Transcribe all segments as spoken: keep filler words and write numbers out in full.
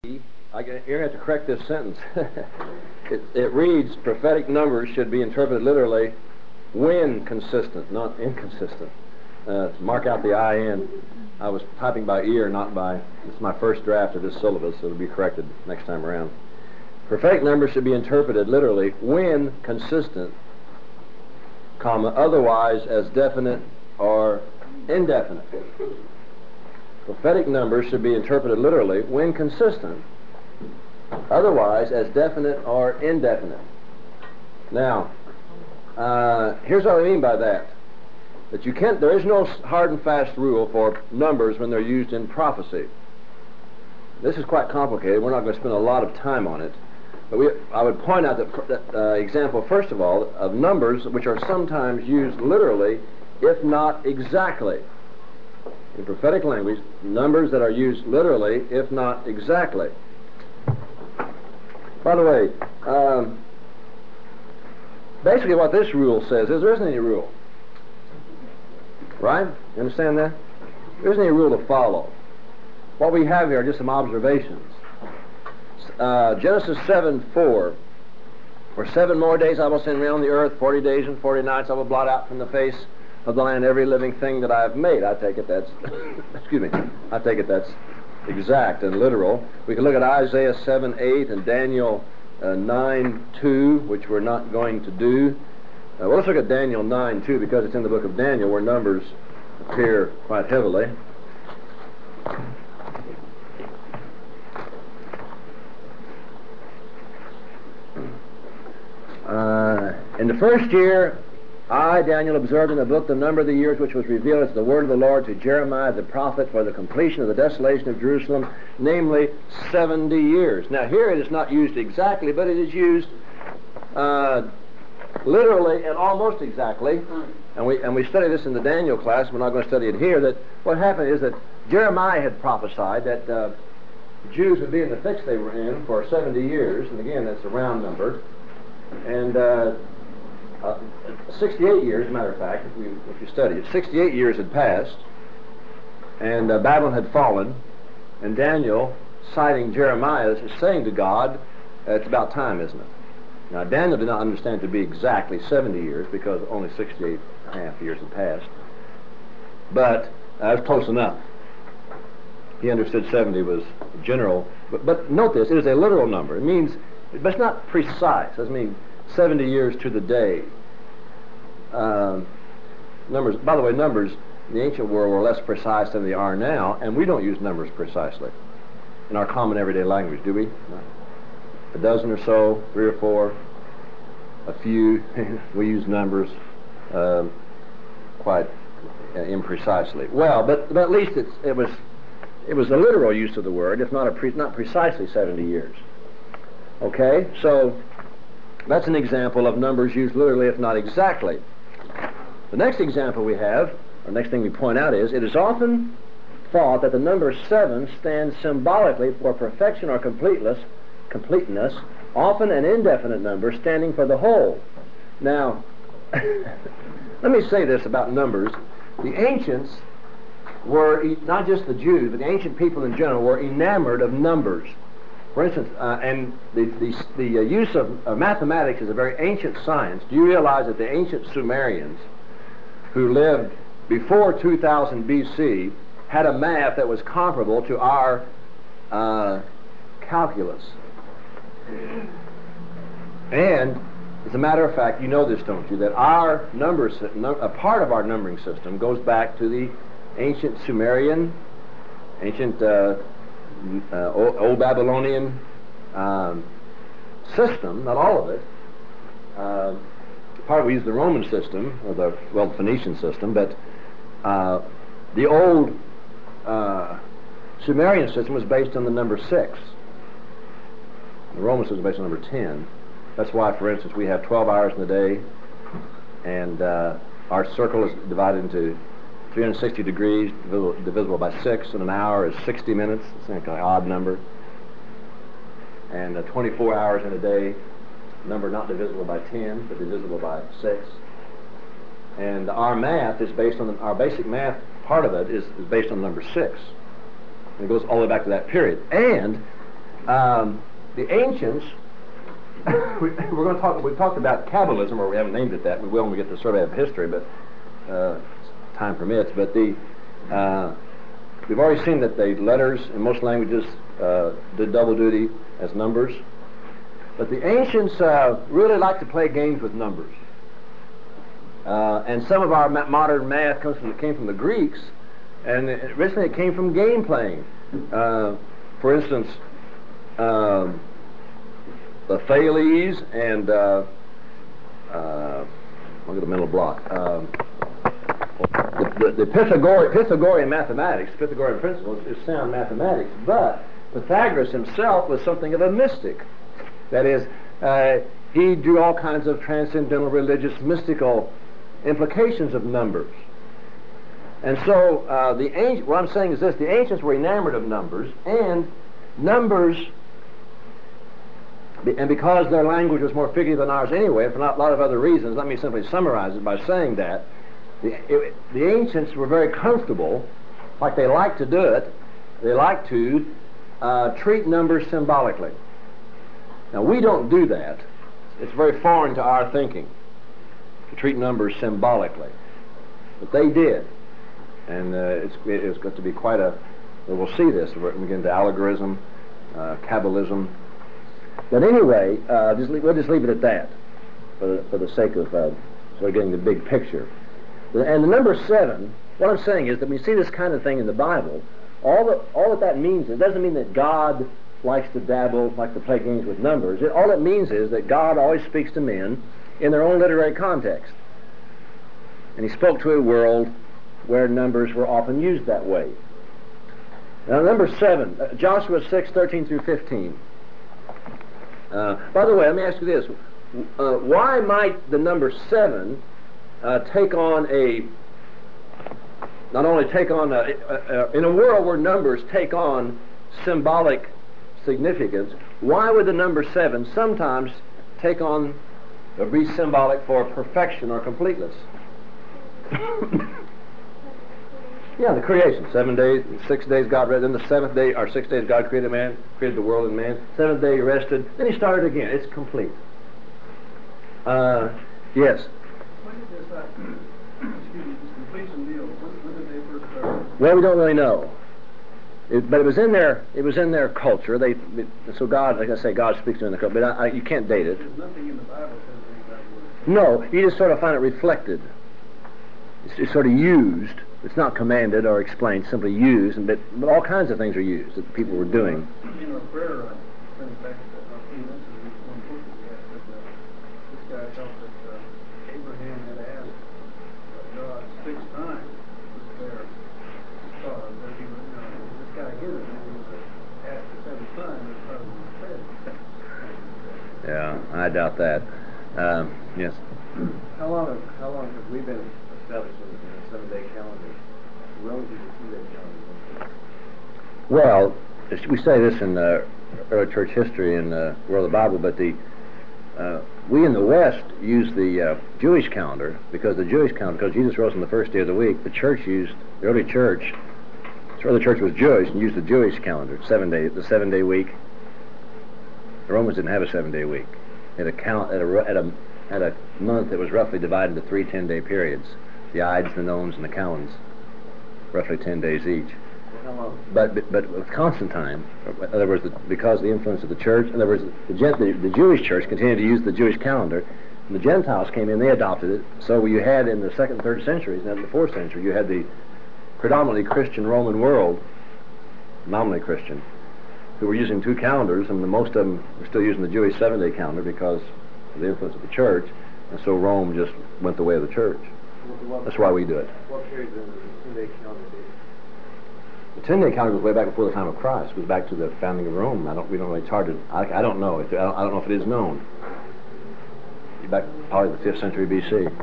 I get, you're going to have to correct this sentence. it, it reads, prophetic numbers should be interpreted literally when consistent, not inconsistent. Uh, mark out the I N. I was typing by ear, not by... This is my first draft of this syllabus, so it'll be corrected next time around. Prophetic numbers should be interpreted literally when consistent, comma, otherwise as definite or indefinite. Prophetic numbers should be interpreted literally when consistent, otherwise as definite or indefinite. Now, uh, here's what I mean by that. That you can't, there is no hard and fast rule for numbers when they're used in prophecy. This is quite complicated. We're not going to spend a lot of time on it. But we, I would point out that, that uh, example, first of all, of numbers which are sometimes used literally, if not exactly. In prophetic language, numbers that are used literally, if not exactly. By the way, um, basically what this rule says is there isn't any rule. Right? You understand that? There isn't any rule to follow. What we have here are just some observations. Uh, Genesis seven four. For seven more days I will send rain on the earth, forty days and forty nights I will blot out from the face of the land every living thing that I have made. I take it that's, excuse me, I take it that's exact and literal. We can look at Isaiah seven eight and Daniel uh, nine two, which we're not going to do. Uh, well, let's look at Daniel nine two, because it's in the book of Daniel where numbers appear quite heavily. Uh, in the first year, I, Daniel, observed in the book the number of the years which was revealed as the word of the Lord to Jeremiah the prophet for the completion of the desolation of Jerusalem, namely seventy years. Now here it is not used exactly, but it is used uh, literally and almost exactly. And we, and we study this in the Daniel class. We're not going to study it here. That what happened is that Jeremiah had prophesied that uh, Jews would be in the fix they were in for seventy years. And again, that's a round number. And uh, uh, sixty-eight years, as a matter of fact, if, we, if you study it, sixty-eight years had passed, and uh, Babylon had fallen, and Daniel, citing Jeremiah, is saying to God, uh, it's about time, isn't it? Now, Daniel did not understand it to be exactly seventy years, because only sixty-eight and a half years had passed, but uh, that's close enough. He understood seventy was general, but, but note this, it is a literal number. It means, but it's not precise. It doesn't mean seventy years to the day. Um, numbers, by the way, numbers in the ancient world were less precise than they are now, and we don't use numbers precisely in our common everyday language, do we? No. A dozen or so, three or four, a few. We use numbers um, quite uh, imprecisely. Well, but, but at least it's, it was it was a literal use of the word, if not a pre, not precisely seventy years. Okay, so that's an example of numbers used literally, if not exactly. The next example we have, or next thing we point out is, it is often thought that the number seven stands symbolically for perfection or completeness, completeness, often an indefinite number standing for the whole. Now, let me say this about numbers. The ancients were, not just the Jews, but the ancient people in general were enamored of numbers. For instance, uh, and the, the, the uh, use of uh, mathematics is a very ancient science. Do you realize that the ancient Sumerians, who lived before two thousand B C, had a math that was comparable to our uh, calculus? And, as a matter of fact, you know this, don't you, that our numbers, a part of our numbering system goes back to the ancient Sumerian, ancient uh, Uh, old, old Babylonian um, system, not all of it. Uh, part of we use the Roman system, or the, well, the Phoenician system, but uh, the old uh, Sumerian system was based on the number six. The Roman system was based on number ten. That's why, for instance, we have twelve hours in the day, and uh, our circle is divided into three hundred sixty degrees divisible, divisible by six, and an hour is sixty minutes. It's like an odd number. And uh, twenty-four hours in a day, number not divisible by ten, but divisible by six. And our math is based on, the, our basic math, part of it is, is based on the number six. And it goes all the way back to that period. And um, the ancients, we, we're going to talk, we've talked about Kabbalism, or we haven't named it that. We will when we get to the survey of history, but uh, time permits. But the uh, we've already seen that the letters in most languages uh, did double duty as numbers. But the ancients uh, really like to play games with numbers. Uh, and some of our ma modern math comes from, came from the Greeks, and it, originally it came from game playing. Uh, for instance, um, the Thales and uh, uh, look at the mental block. Um, the, the, the Pythagorean, Pythagorean mathematics, Pythagorean principles, is sound mathematics, but Pythagoras himself was something of a mystic. That is, uh, he drew all kinds of transcendental, religious, mystical implications of numbers. And so, uh, the ancient, what I'm saying is this: the ancients were enamored of numbers, and numbers, and because their language was more figurative than ours anyway, for not a lot of other reasons, let me simply summarize it by saying that the, it, the ancients were very comfortable, like they like to do it, they like to uh, treat numbers symbolically. Now, we don't do that. It's very foreign to our thinking to treat numbers symbolically. But they did. And uh, it's, it's got to be quite a, we'll see this, we're going to get into allegorism, uh, Kabbalism. But anyway, uh, just leave, we'll just leave it at that for the, for the sake of uh, sort of getting the big picture. And the number seven, what I'm saying is that when you see this kind of thing in the Bible, all that, all that that means, it doesn't mean that God likes to dabble, like to play games with numbers. It, all it means is that God always speaks to men in their own literary context. And he spoke to a world where numbers were often used that way. Now, number seven, uh, Joshua six, thirteen through fifteen. Uh, by the way, let me ask you this. Uh, why might the number seven uh, take on a, not only take on, a, a, a, in a world where numbers take on symbolic significance, why would the number seven sometimes take on or be symbolic for perfection or completeness? Yeah, the creation. Seven days, six days God rested. Then the seventh day, or six days God created man, created the world and man. Seventh day he rested. Then he started again. It's complete. Uh, yes? When did this, uh, excuse me, this completion deal, when, when did they first start? Well, we don't really know. It, but it was in their it was in their culture. They it, so God, like I say, God speaks to them in the culture. But I, I, you can't date it. There's nothing in the Bible that says anything about No, you just sort of find it reflected. It's, it's sort of used. It's not commanded or explained. Simply used. And but, but all kinds of things are used that people were doing. You know, prayer. Uh, turning back to a few minutes ago, one book that we had, but uh, this guy felt that uh, Abraham had asked uh, God six times was there. Uh, that he was, you know, this guy here, and he was uh, asked the seventh time, that's probably what he said. Yeah, I doubt that. Um, yes. How long have, how long have we been established in a seven-day calendar? Relative to two-day calendar? Well, we say this in uh, early church history in the uh, World of the Bible, but the uh, we in the West use the uh, Jewish calendar because the Jewish calendar, because Jesus rose on the first day of the week, the church used, the early church, the early church was Jewish and used the Jewish calendar, seven day, the seven-day week. The Romans didn't have a seven-day week. They had a count at a, at a had a month that was roughly divided into three ten-day periods: the Ides, the Nones, and the Calends, roughly ten days each. But, but but with Constantine, in other words, the, because of the influence of the church, in other words, the, the, the Jewish church continued to use the Jewish calendar, and the Gentiles came in, they adopted it. So you had in the second and third centuries, and then in the fourth century, you had the predominantly Christian Roman world, nominally Christian, who were using two calendars, and the most of them were still using the Jewish seven-day calendar because of the influence of the church, and so Rome just went the way of the church. That's why we do it. What period is the ten-day calendar? The ten-day calendar goes way back before the time of Christ. It goes back to the founding of Rome. I don't. We don't really charge it. I, I don't know. If, I, don't, I don't know if it is known. Back probably the fifth century B C. You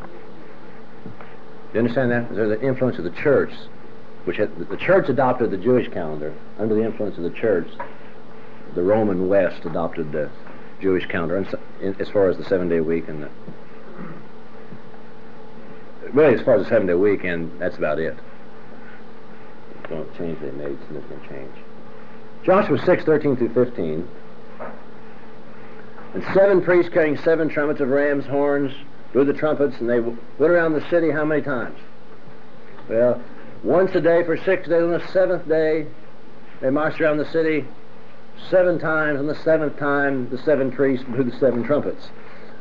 understand that? There's the influence of the church, which had, the church adopted the Jewish calendar. Under the influence of the church, the Roman West adopted the Jewish calendar, and so, in, as far as the seven-day week and the, really as far as the seven-day week, and that's about it. Don't change they made significant change. Joshua six, thirteen through fifteen. And seven priests carrying seven trumpets of ram's horns blew the trumpets, and they went around the city how many times? Well, once a day for six days. On the seventh day, they marched around the city seven times. On the seventh time, the seven priests blew the seven trumpets.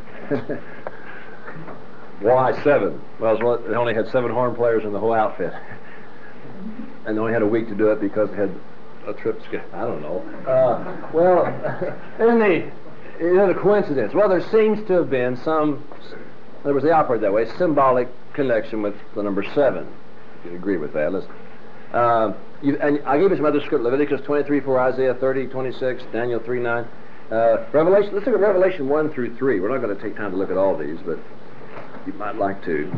Why seven? Well, they only had seven horn players in the whole outfit. And they only had a week to do it because they had a trip scheduled. I don't know. Uh, well, isn't the, isn't a coincidence? Well, there seems to have been some, in other words, they operate that way, symbolic connection with the number seven. If you agree with that, let's. Uh, you, and I gave you some other script: Leviticus twenty-three four, Isaiah thirty twenty-six, Daniel three nine, uh, Revelation. Let's look at Revelation one through three. We're not going to take time to look at all these, but you might like to.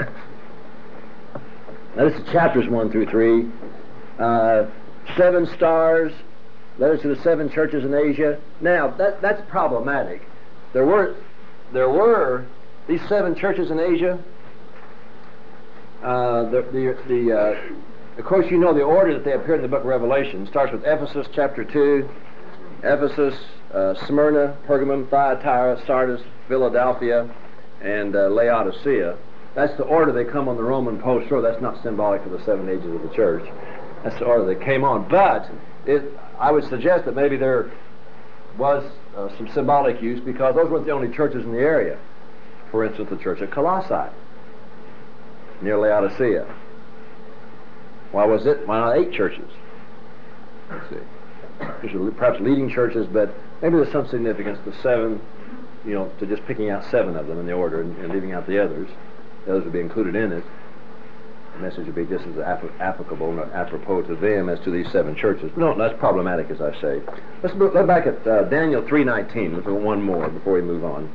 Now, this is chapters one through three. Uh, seven stars, letters to the seven churches in Asia. Now, that that's problematic. There were there were these seven churches in Asia. Uh, the the, the uh, of course, you know the order that they appear in the book of Revelation. It starts with Ephesus, chapter two, Ephesus, uh, Smyrna, Pergamum, Thyatira, Sardis, Philadelphia, and uh, Laodicea. That's the order they come on the Roman post road. That's not symbolic for the seven ages of the church. That's the order they came on. But it, I would suggest that maybe there was uh, some symbolic use, because those weren't the only churches in the area. For instance, the church at Colossae, near Laodicea. Why was it? Why not eight churches? Let's see. These are perhaps leading churches, but maybe there's some significance to seven, you know, to just picking out seven of them in the order and, and leaving out the others. The others would be included in it. The message would be just as ap- applicable and apropos to them as to these seven churches. No, that's problematic, as I say. Let's look back at uh, Daniel three nineteen. Let's look at one more before we move on.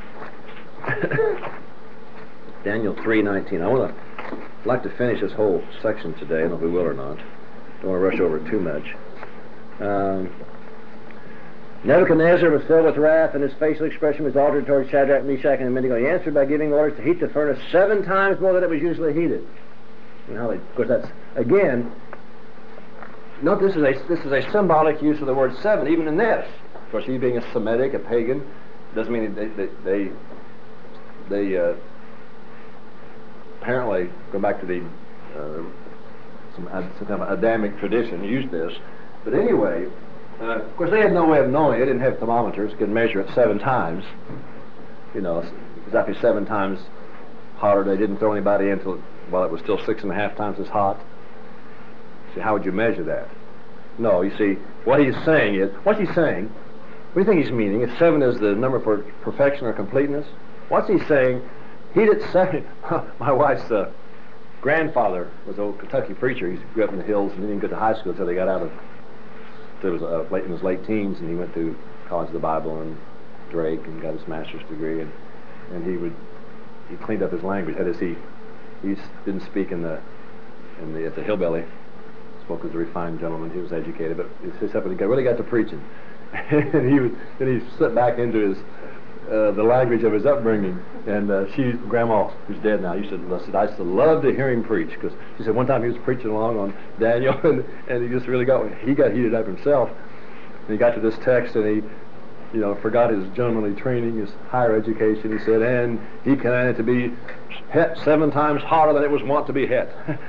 Daniel three nineteen. I want to like to finish this whole section today. I don't know if we will or not. Don't want to rush over it too much. Um, Nebuchadnezzar was filled with wrath, and his facial expression was altered towards Shadrach, Meshach, and Abednego. He answered by giving orders to heat the furnace seven times more than it was usually heated. You know, of course, that's again. Note this is a this is a symbolic use of the word seven, even in this. Of course, he being a Semitic, a pagan, doesn't mean they they they, they uh, apparently go back to the uh, some, some kind of Adamic tradition used this. But anyway. Uh, of course, they had no way of knowing. They didn't have thermometers. Could measure it seven times. You know, exactly seven times hotter. They didn't throw anybody into it while it was still six and a half times as hot. See, how would you measure that? No, you see, what he's saying is, what's he saying? What do you think he's meaning? If seven is the number for perfection or completeness, what's he saying? He did seven. My wife's uh, grandfather was an old Kentucky preacher. He grew up in the hills and didn't even go to high school until they got out of. It was uh, late in his late teens, and he went to College of the Bible and Drake and got his master's degree, and and he would he cleaned up his language. That is, he he didn't speak in the in the at the hillbilly. Spoke as a refined gentleman. He was educated, but it's just when he got, really got to preaching, and he would then he slipped back into his uh, the language of his upbringing. And uh, she, Grandma, who's dead now, used to said I used to love to hear him preach, because she said one time he was preaching along on Daniel, and, and he just really got he got heated up himself. And he got to this text, and he, you know, forgot his gentlemanly training, his higher education. He said, and he commanded to be het seven times hotter than it was wont to be het.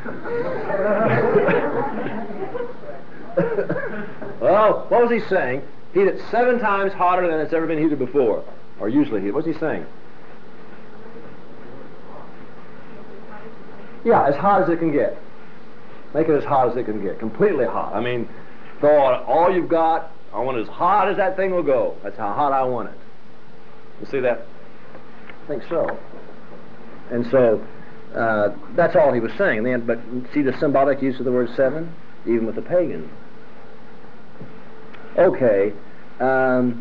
Well, what was he saying? Heat it seven times hotter than it's ever been heated before, or usually heated. What's he saying? Yeah, as hot as it can get. Make it as hot as it can get. Completely hot. I mean, throw on all you've got. I want it as hot as that thing will go. That's how hot I want it. You see that? I think so. And so, uh, that's all he was saying. Then, but see the symbolic use of the word seven? Even with the pagan. Okay. Um,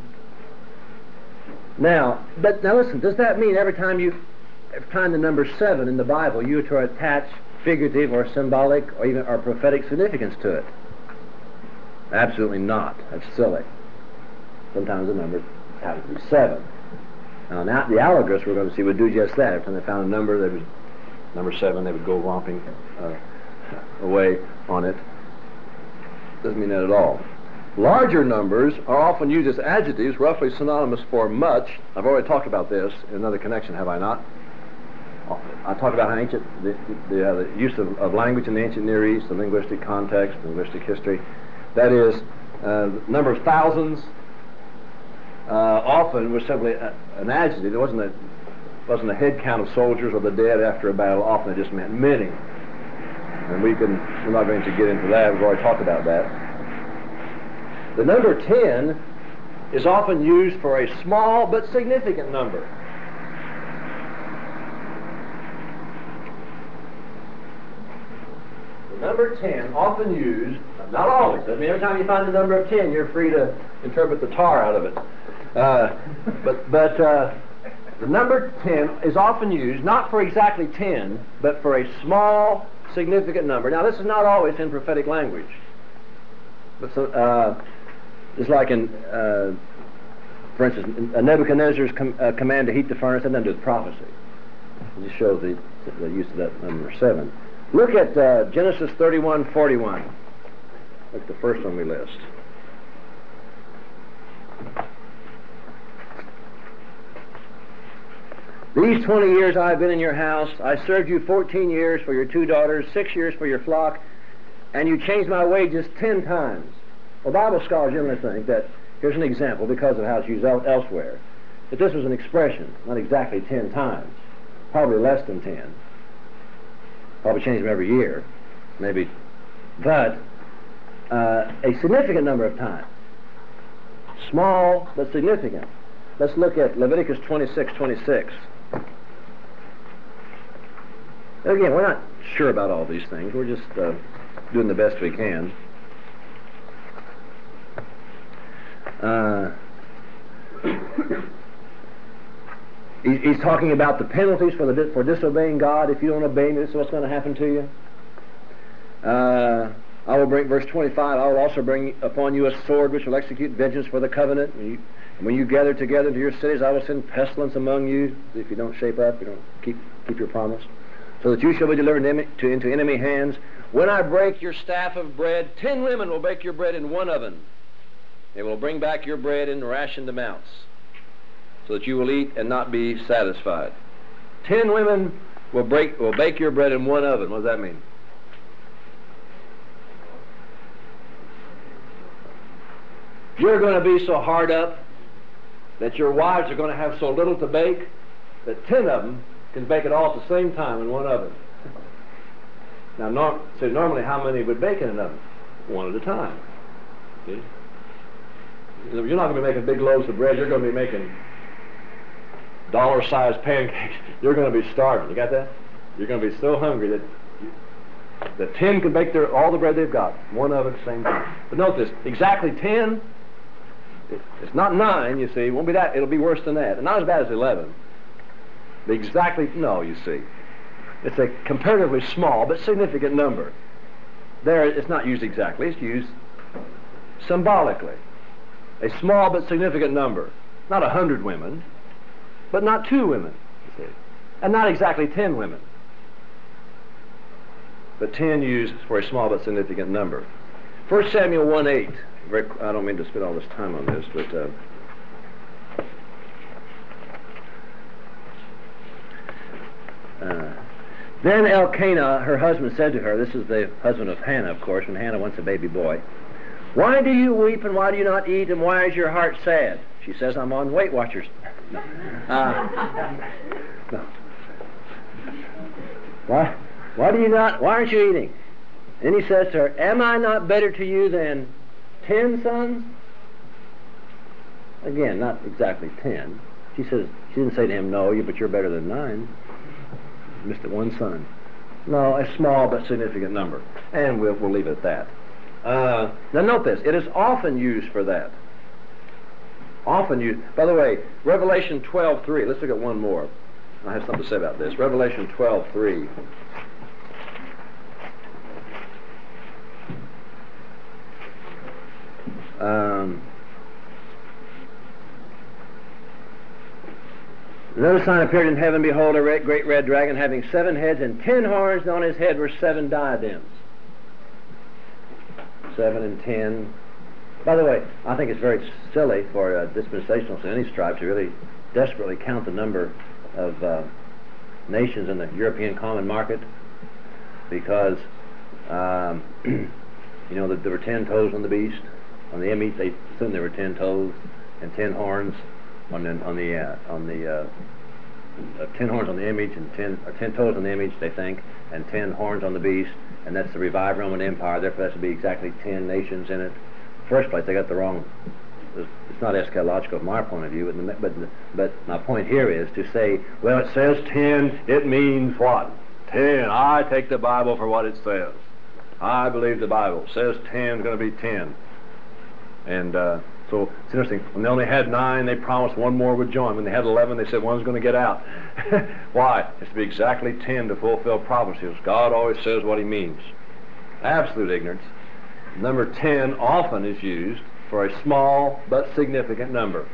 now, but now listen, does that mean every time you find the number seven in the Bible, you are to attach figurative or symbolic or even or prophetic significance to it? Absolutely not. That's silly. Sometimes the number happens to be seven. Now, now the allegorists we're going to see would do just that. Every time they found a number, they would number seven, they would go romping uh, away on it. Doesn't mean that at all. Larger numbers are often used as adjectives, roughly synonymous for much. I've already talked about this in another connection, have I not? I talked about how ancient the, the, uh, the use of, of language in the ancient Near East, the linguistic context, linguistic history. That is, uh, the number of thousands uh, often was simply a, an adjective. It wasn't a wasn't a head count of soldiers or the dead after a battle. Often it just meant many. And we can we're not going to get into that. We've already talked about that. The number ten is often used for a small but significant number. The number ten, often used, not always. I mean, every time you find the number of ten, you're free to interpret the tar out of it. Uh, but but uh, the number ten is often used not for exactly ten, but for a small, significant number. Now, this is not always in prophetic language. But so, uh, it's like in, uh, for instance, in Nebuchadnezzar's com- uh, command to heat the furnace, that doesn't do with prophecy. It just shows the, the use of that number seven. Look at uh, Genesis thirty-one forty-one. Look at the first one we list. These twenty years I have been in your house. I served you fourteen years for your two daughters, six years for your flock, and you changed my wages ten times. Well, Bible scholars generally think that, here's an example, because of how it's used el- elsewhere, that this was an expression, not exactly ten times, probably less than ten. Probably change them every year, maybe, but uh, a significant number of times. Small, but significant. Let's look at Leviticus twenty-six twenty-six. Again, we're not sure about all these things. We're just uh, doing the best we can. Uh, he, he's talking about the penalties for the for disobeying God. If you don't obey me, this is what's going to happen to you. Uh, I will bring, verse twenty-five, I will also bring upon you a sword which will execute vengeance for the covenant. When you, when you gather together into your cities, I will send pestilence among you. If you don't shape up, you don't keep keep your promise. So that you shall be delivered into, to, into enemy hands. When I break your staff of bread, ten women will bake your bread in one oven. They will bring back your bread in rationed amounts, so that you will eat and not be satisfied. Ten women will break will bake your bread in one oven. What does that mean? You're going to be so hard up that your wives are going to have so little to bake that ten of them can bake it all at the same time in one oven. Now, norm- so normally how many would bake in an oven? One at a time. See? You're not going to be making big loaves of bread. You're going to be making dollar-sized pancakes. You're going to be starving. You got that? You're going to be so hungry that you, the ten can bake their, all the bread they've got. One oven at the same time. But note this, exactly ten, it, it's not nine, you see. It won't be that. It'll be worse than that. And not as bad as eleven. The exactly, no, you see. It's a comparatively small but significant number. There, it's not used exactly. It's used symbolically. A small but significant number. Not a hundred women, but not two women, you see. And not exactly ten women. But ten used for a small but significant number. First Samuel one eight. Very, I don't mean to spend all this time on this, but uh, uh, then Elkanah, her husband, said to her, this is the husband of Hannah, of course, when Hannah wants a baby boy, why do you weep and why do you not eat and why is your heart sad? She says, I'm on Weight Watchers. No. Uh, no. Why? Why do you not, why aren't you eating? And he says to her, am I not better to you than ten sons? Again, not exactly ten. She says, she didn't say to him, no, you, but you're better than nine. You missed it, one son. No, a small but significant number. And we'll, we'll leave it at that. Uh, now note this, it is often used for that. Often used. By the way, Revelation twelve three, let's look at one more. I have something to say about this. Revelation twelve three. Um, another sign appeared in heaven, behold, a red, great red dragon having seven heads and ten horns, and on his head were seven diadems. Seven and ten. By the way, I think it's very silly for uh, dispensationalists in any stripe to really desperately count the number of uh, nations in the European common market, because um, you know that there were ten toes on the beast. On the image, they assumed there were ten toes and ten horns on the on the uh, on the uh, uh, ten horns on the image and ten or ten toes on the image, they think, and ten horns on the beast, and that's the revived Roman Empire. Therefore, that should be exactly ten nations in it. First place, they got the wrong. It's not eschatological from our point of view, but, but but my point here is to say, well, it says ten, it means what? Ten. I take the Bible for what it says. I believe the Bible it says ten is going to be ten. And uh, so it's interesting. When they only had nine, they promised one more would join. When they had eleven, they said one's going to get out. Why? It's to be exactly ten to fulfill prophecies. God always says what He means. Absolute ignorance. Number ten often is used for a small but significant number.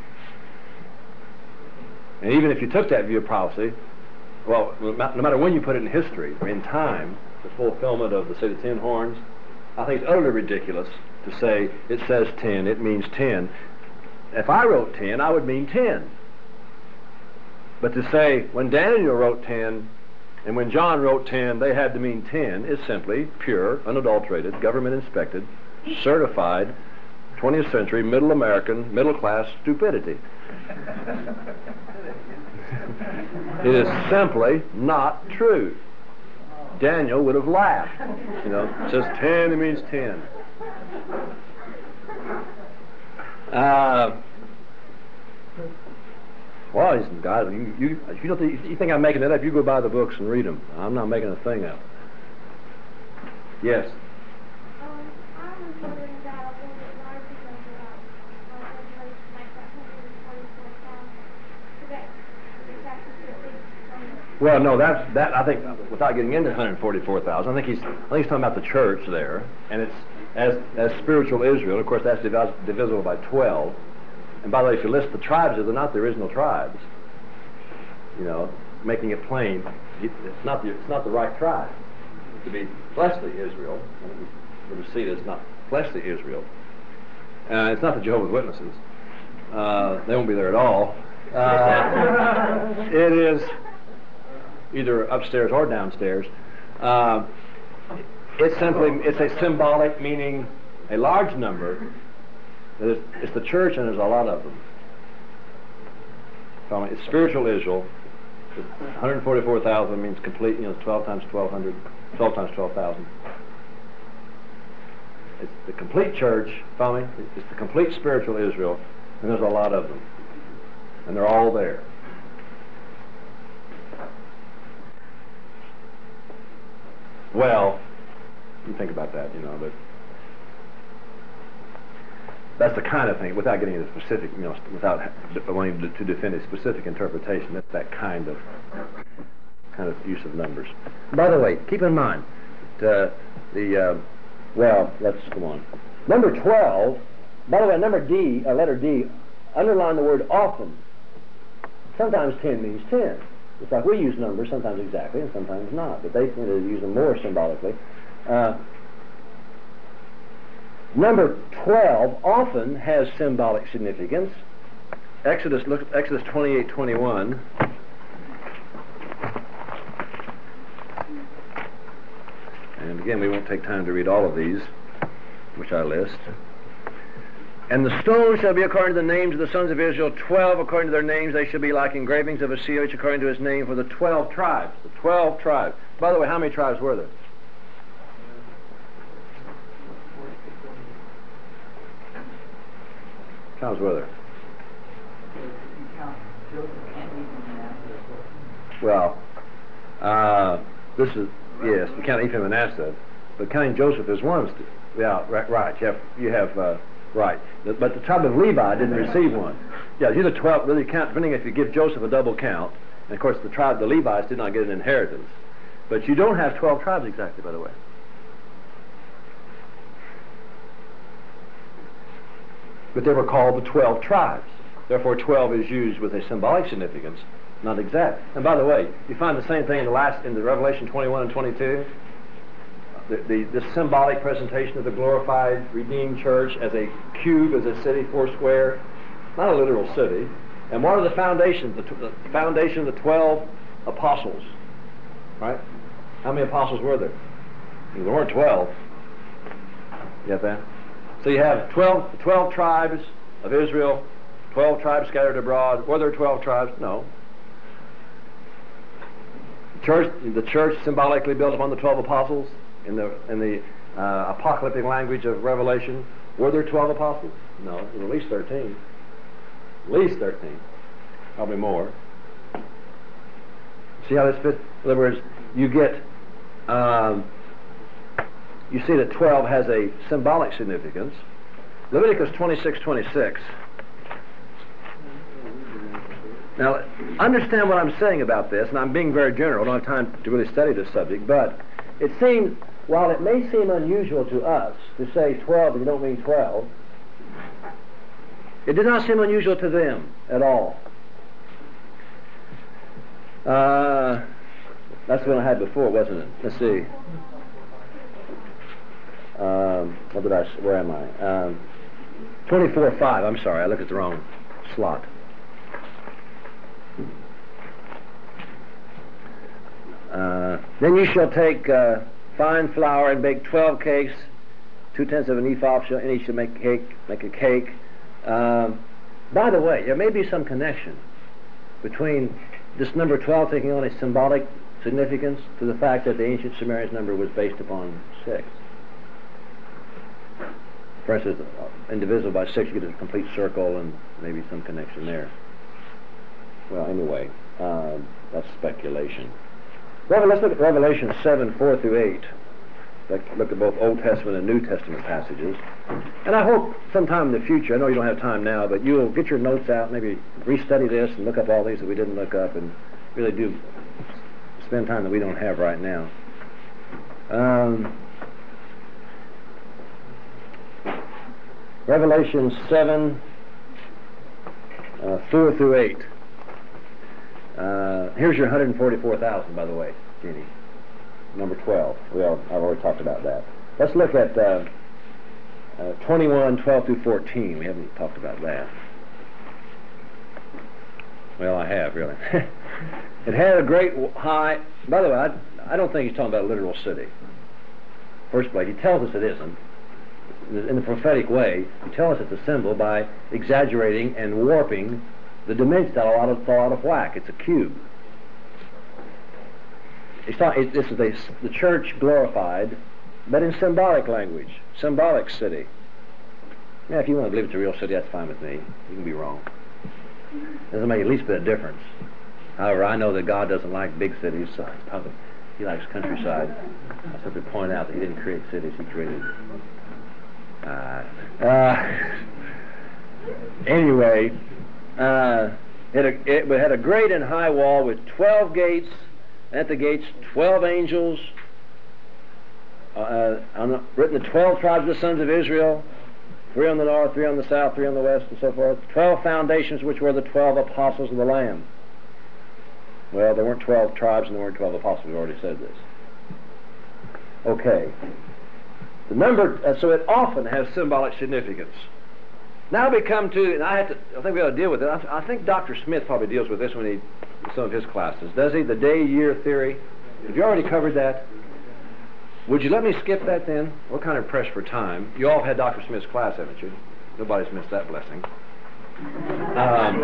And even if you took that view of prophecy, well, no matter when you put it in history or in time, the fulfillment of the, say, the ten horns, I think it's utterly ridiculous to say it says ten, it means ten. If I wrote ten, I would mean ten. But to say when Daniel wrote ten and when John wrote ten, they had to mean ten is simply pure, unadulterated, government inspected, certified, twentieth century, middle American, middle class stupidity. It is simply not true. Daniel would have laughed. You know, it says ten, it means ten. Uh, well, guys, you, you, you, don't think, you think I'm making it up? You go buy the books and read them. I'm not making a thing up. Yes? Um, I was wondering about a little bit larger number of uh, Revelation, like that one hundred forty-four thousand. So that is that completely um, Well, no, that's that. I think without getting into one hundred forty-four thousand, I think he's I think he's talking about the church there, and it's as as spiritual Israel. Of course, that's divis divisible by twelve. And by the way, if you list the tribes, they're not the original tribes. You know, making it plain, it's not the it's not the right tribe to be fleshly Israel. For to see it as not fleshly Israel. Uh, it's not the Jehovah's Witnesses. Uh, they won't be there at all. Uh, it is either upstairs or downstairs. Uh, it's simply, it's a symbolic meaning, a large number. It's, it's the church, and there's a lot of them. So it's spiritual Israel. one hundred forty-four thousand means complete, you know, twelve times twelve hundred, twelve times twelve thousand. It's the complete church, follow me? It's the complete spiritual Israel, and there's a lot of them. And they're all there. Well, you think about that, you know, but that's the kind of thing, without getting into specific, you know, without wanting to, to defend a specific interpretation, that's that kind of kind of use of numbers. By the way, keep in mind, uh, the, uh, well, let's come on. Number twelve, by the way, number D, uh, letter D, underline the word often. Sometimes ten means ten. It's like we use numbers, sometimes exactly and sometimes not, but they tend to use them more symbolically. Uh, number twelve often has symbolic significance. Exodus, look, Exodus twenty-eight twenty-one. And again, we won't take time to read all of these, which I list. And the stones shall be according to the names of the sons of Israel, twelve according to their names. They shall be like engravings of a seal, each according to his name, for the twelve tribes. The twelve tribes. By the way, how many tribes were there? Tribes were there? Well, uh, this is, yes, you count Ephraim and Manasseh, but counting Joseph as one. Yeah, right, right. You have, you have uh, right. But the tribe of Levi didn't receive one. Yeah, you're the twelve, really count, depending if you give Joseph a double count. And of course, the tribe, the Levites did not get an inheritance. But you don't have twelve tribes exactly, by the way. But they were called the twelve tribes. Therefore, twelve is used with a symbolic significance, not exact. And by the way, you find the same thing in the last, in the Revelation twenty-one and twenty-two. the, the, the symbolic presentation of the glorified, redeemed church as a cube, as a city, four square, not a literal city. And what are the foundations? The, the foundation of the twelve apostles, right? How many apostles were there? There weren't twelve. You get that? So you have twelve, twelve tribes of Israel, twelve tribes scattered abroad. Were there twelve tribes? No. Church, the church symbolically built upon the twelve apostles in the in the uh, apocalyptic language of Revelation. Were there twelve apostles? No, there were at least thirteen. At least thirteen, probably more. See how this fits? In other words, you get um, you see that twelve has a symbolic significance. Leviticus twenty-six twenty-six. Now, understand what I'm saying about this, and I'm being very general. I don't have time to really study this subject, but it seems, while it may seem unusual to us to say twelve, but you don't mean twelve, it did not seem unusual to them at all. Uh, that's the one I had before, wasn't it? Let's see. Um, what did I? Where am I? Um, twenty-four five. I'm sorry, I looked at the wrong slot. Uh, then you shall take uh, fine flour and bake twelve cakes, two tenths of an ephah, and each shall make cake, make a cake. Um, by the way, there may be some connection between this number twelve taking on a symbolic significance to the fact that the ancient Sumerian number was based upon six. For instance, indivisible by six, you get a complete circle, and maybe some connection there. Well, anyway, uh, that's speculation. Well, let's look at Revelation seven, four through eight. Let's look at both Old Testament and New Testament passages. And I hope sometime in the future, I know you don't have time now, but you'll get your notes out, maybe restudy this and look up all these that we didn't look up, and really do spend time that we don't have right now. Um, Revelation seven, uh, four through eight. Uh, here's your one hundred forty-four thousand, by the way, Jeannie. Number twelve. We all, I've already talked about that. Let's look at uh, uh, twenty-one, twelve through fourteen. We haven't talked about that. Well, I have, really. It had a great high... By the way, I, I don't think he's talking about a literal city. First place, he tells us it isn't. In the prophetic way, he tells us it's a symbol by exaggerating and warping the dimensions that fall out of, fall out of whack. It's a cube. It's not, it, this is a, the church glorified, but in symbolic language. Symbolic city. Now, if you want to believe it's a real city, that's fine with me. You can be wrong. Doesn't make the least bit of difference. However, I know that God doesn't like big cities, so probably he likes countryside. I simply point out that he didn't create cities, he created... Uh, uh, anyway... Uh, it, it had a great and high wall with twelve gates, and at the gates twelve angels, uh, on, written the twelve tribes of the sons of Israel, three on the north, three on the south, three on the west, and so forth. Twelve foundations, which were the twelve apostles of the Lamb. Well, there weren't twelve tribes and there weren't twelve apostles. We've already said this. Okay. The number, uh, so it often has symbolic significance. Now we come to, and I have to, I think we ought to deal with it. I, I think Doctor Smith probably deals with this when he, in some of his classes. Does he? The day-year theory. Have you already covered that? Would you let me skip that then? We're kind of pressed for time. You all had Doctor Smith's class, haven't you? Nobody's missed that blessing. Um,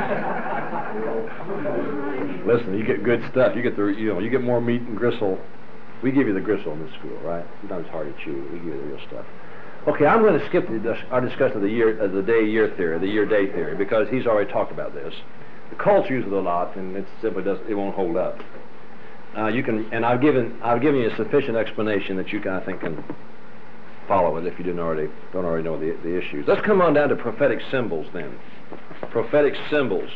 listen, you get good stuff. You get the, you know, you get more meat and gristle. We give you the gristle in this school, right? Sometimes it's hard to chew. We give you the real stuff. Okay, I'm going to skip the, our discussion of the year, of the day-year theory, the year-day theory, because he's already talked about this. The cults use it a lot, and it simply does, it won't hold up. Uh, you can, and I've given, I've given you a sufficient explanation that you can, I think, can follow it if you didn't already, don't already know the, the issues. Let's come on down to prophetic symbols then. Prophetic symbols,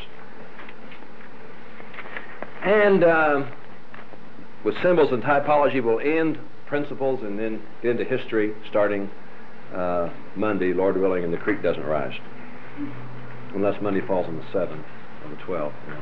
and uh, with symbols and typology, we'll end principles and then get into history starting. Uh, Monday, Lord willing, and the creek doesn't rise. Unless Monday falls on the seventh or the twelfth. You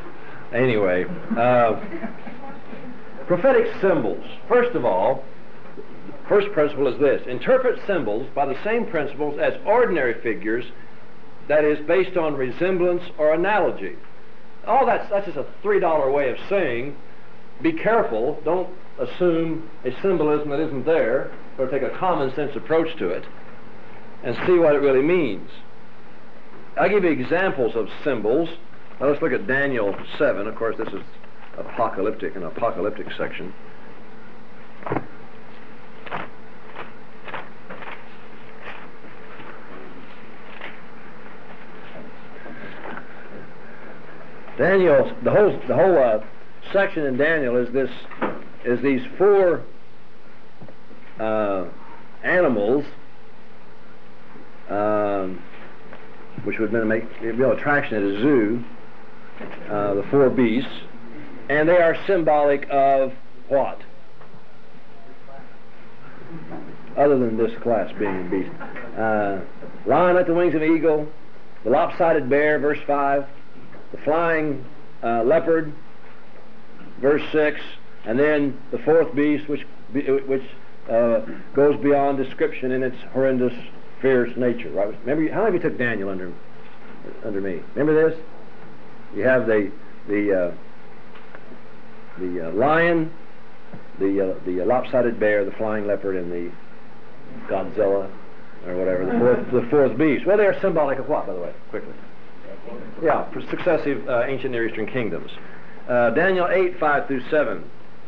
know. Anyway, uh, prophetic symbols. First of all, First principle is this: interpret symbols by the same principles as ordinary figures, that is, based on resemblance or analogy. All that's, that's just a three dollar way of saying, be careful, don't assume a symbolism that isn't there, but take a common sense approach to it and see what it really means. I'll give you examples of symbols. Now let's look at Daniel seven. Of course, this is apocalyptic, an apocalyptic section. Daniel, the whole the whole uh, section in Daniel is this is these four uh, animals, um, which would make a real attraction at a zoo. Uh, the four beasts, and they are symbolic of what? Other than this class being a beast, uh, lion like the wings of an eagle, the lopsided bear, verse five. The flying uh, leopard, verse six, and then the fourth beast, which which uh, goes beyond description in its horrendous, fierce nature. Right? Remember, how many of you took Daniel under under me? Remember this? You have the the uh, the uh, lion, the uh, the lopsided bear, the flying leopard, and the Godzilla, or whatever. The fourth the fourth beast. Well, they are symbolic of what, by the way? Quickly. Yeah, for successive uh, ancient Near Eastern kingdoms. Uh, Daniel eight, five through seven.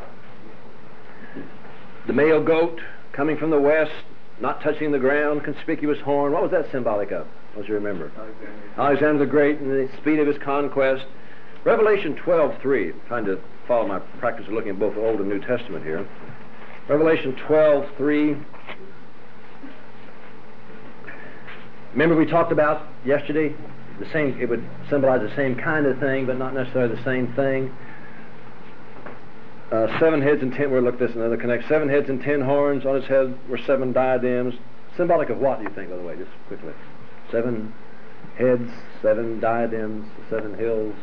The male goat coming from the west, not touching the ground, conspicuous horn. What was that symbolic of? What do you remember? Alexander. Alexander the Great and the speed of his conquest. Revelation twelve, three. Trying to follow my practice of looking at both Old and New Testament here. Revelation twelve, three. Remember we talked about yesterday? The same, it would symbolize the same kind of thing, but not necessarily the same thing. Uh, seven heads and ten, we'll look at this another connect. Seven heads and ten horns, on his head were seven diadems. Symbolic of what, do you think, by the way, just quickly? Seven heads, seven diadems, seven hills.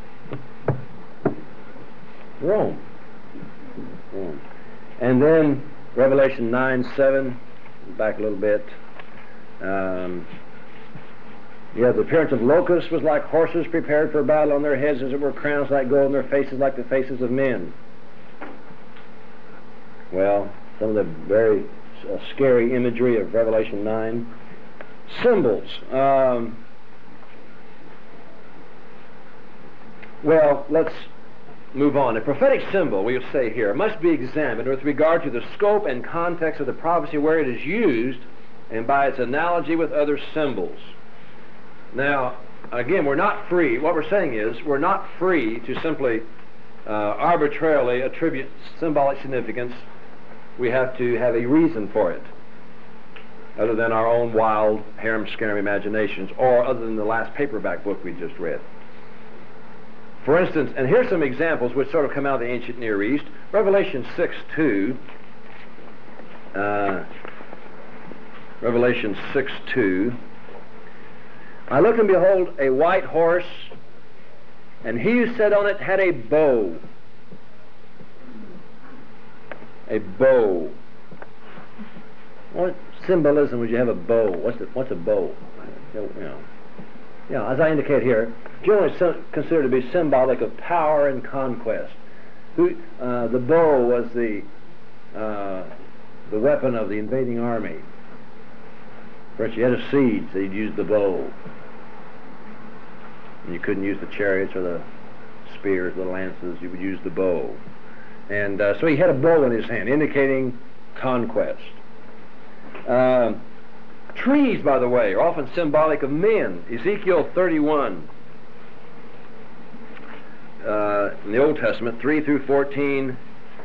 Rome. Rome. And then Revelation nine, seven, back a little bit. Um, Yeah, the appearance of locusts was like horses prepared for battle. On their heads as it were crowns like gold, and their faces like the faces of men. Well, some of the very uh, scary imagery of Revelation nine. Symbols. Um, well, let's move on. A prophetic symbol, we'll say here, must be examined with regard to the scope and context of the prophecy where it is used, and by its analogy with other symbols. Now, again, we're not free. What we're saying is we're not free to simply uh, arbitrarily attribute symbolic significance. We have to have a reason for it, other than our own wild, harem-scarum imaginations, or other than the last paperback book we just read. For instance, and here's some examples which sort of come out of the ancient Near East. Revelation six, two. Uh, Revelation six, two. I looked and behold a white horse, and he who sat on it had a bow. A bow. What symbolism would you have a bow? What's a, what's a bow? You know, yeah, as I indicate here, generally considered to be symbolic of power and conquest. Who, uh, the bow was the uh, the weapon of the invading army. For instance, you had a siege, so you'd use the bow. And you couldn't use the chariots or the spears, the lances, you would use the bow. And uh, so he had a bow in his hand, indicating conquest. Uh, trees, by the way, are often symbolic of men. Ezekiel thirty-one, uh, in the Old Testament, three through fourteen.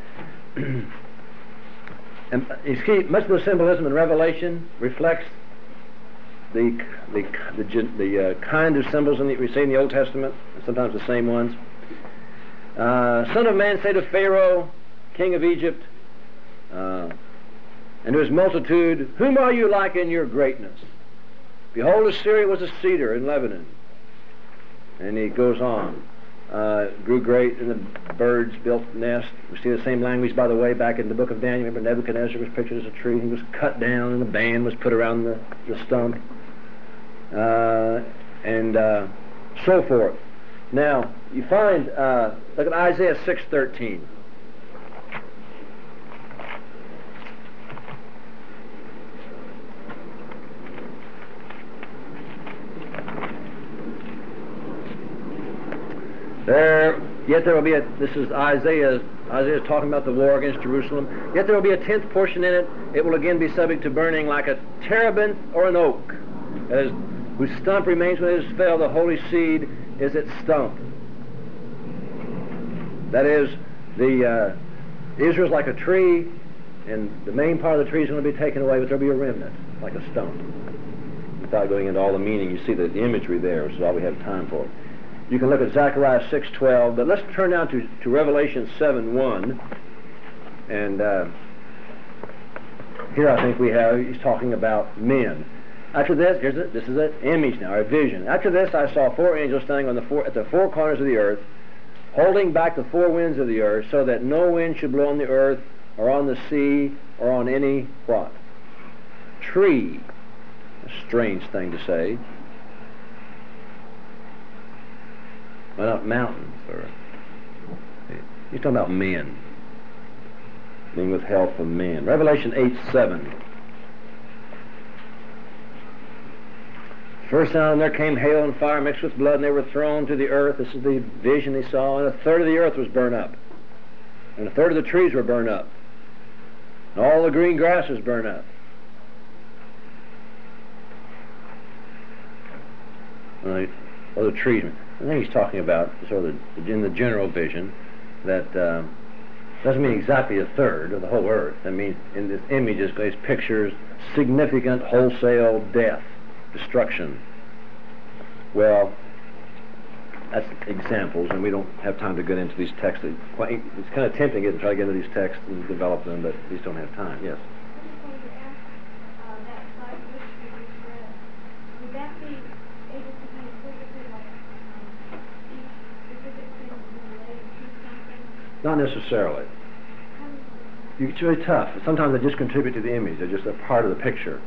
And you see, much of the symbolism in Revelation reflects the the the, the uh, kind of symbols in the, we see in the Old Testament, sometimes the same ones. Uh, Son of man, say to Pharaoh, king of Egypt, uh, and to his multitude, whom are you like in your greatness? Behold, Assyria was a cedar in Lebanon. And he goes on. uh, grew great, and the birds built nests. We see the same language, by the way, back in the book of Daniel. Remember, Nebuchadnezzar was pictured as a tree. He was cut down, and a band was put around the, the stump, uh, and uh, so forth. Now, you find, uh, look at Isaiah six thirteen. There, yet there will be a, this is Isaiah, Isaiah is talking about the war against Jerusalem. Yet there will be a tenth portion in it. It will again be subject to burning like a terebinth or an oak, as, whose stump remains when it is felled. The holy seed is its stump. That is, the uh, Israel's like a tree, and the main part of the tree is going to be taken away, but there will be a remnant, like a stump. Without going into all the meaning, you see the, the imagery there, which is all we have time for. You can look at Zechariah six twelve, but let's turn down to, to Revelation seven one. And uh, here I think we have, he's talking about men. After this, here's a, this is an image now, a vision. After this I saw four angels standing on the four, at the four corners of the earth, holding back the four winds of the earth, so that no wind should blow on the earth, or on the sea, or on any, what? Tree. A strange thing to say. Well, not mountains, or he's talking about men, being withheld from men. Revelation eight seven. First sound, and there came hail and fire mixed with blood, and they were thrown to the earth. This is the vision he saw, and a third of the earth was burned up, and a third of the trees were burned up, and all the green grass was burned up. Right. Or the trees. I think he's talking about sort of the, in the general vision that um, doesn't mean exactly a third of the whole earth. I mean, in this image, it pictures significant wholesale death, destruction. Well, that's examples, and we don't have time to get into these texts. It's kind of tempting to try to get into these texts and develop them, but we just don't have time. Yes. Not necessarily. It's very tough. Sometimes they just contribute to the image. They're just a part of the picture.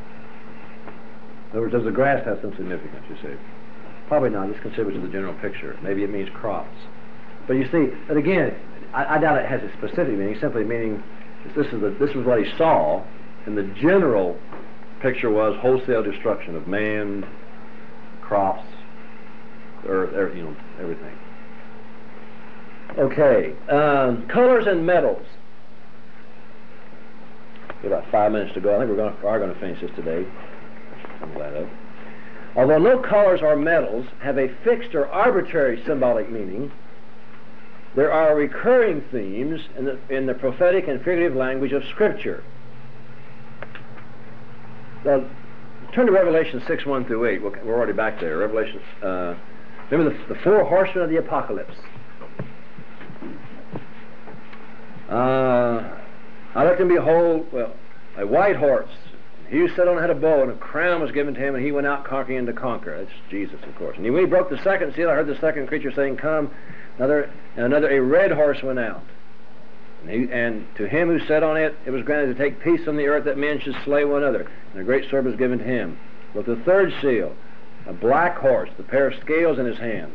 In other words, does the grass have some significance, you see? Probably not. This contributes to the general picture. Maybe it means crops. But you see, but again, I, I doubt it has a specific meaning, simply meaning this is the, this was what he saw, and the general picture was wholesale destruction of man, crops, earth, you know, everything. Okay, um, colors and metals. We have about five minutes to go. I think we're going to, are going to finish this today. I'm glad of. Although no colors or metals have a fixed or arbitrary symbolic meaning, there are recurring themes in the, in the prophetic and figurative language of Scripture. Now, turn to Revelation six one through eight. We're already back there. Revelation. Uh, remember the, the four horsemen of the apocalypse. Uh, I looked and behold, well, a white horse. He who sat on it had a bow, and a crown was given to him, and he went out conquering and to conquer. That's Jesus, of course. And when he broke the second seal, I heard the second creature saying, "Come." Another, and another, a red horse went out. And, he, and to him who sat on it, it was granted to take peace from the earth, that men should slay one another. And a great sword was given to him. With the third seal, a black horse, the pair of scales in his hand.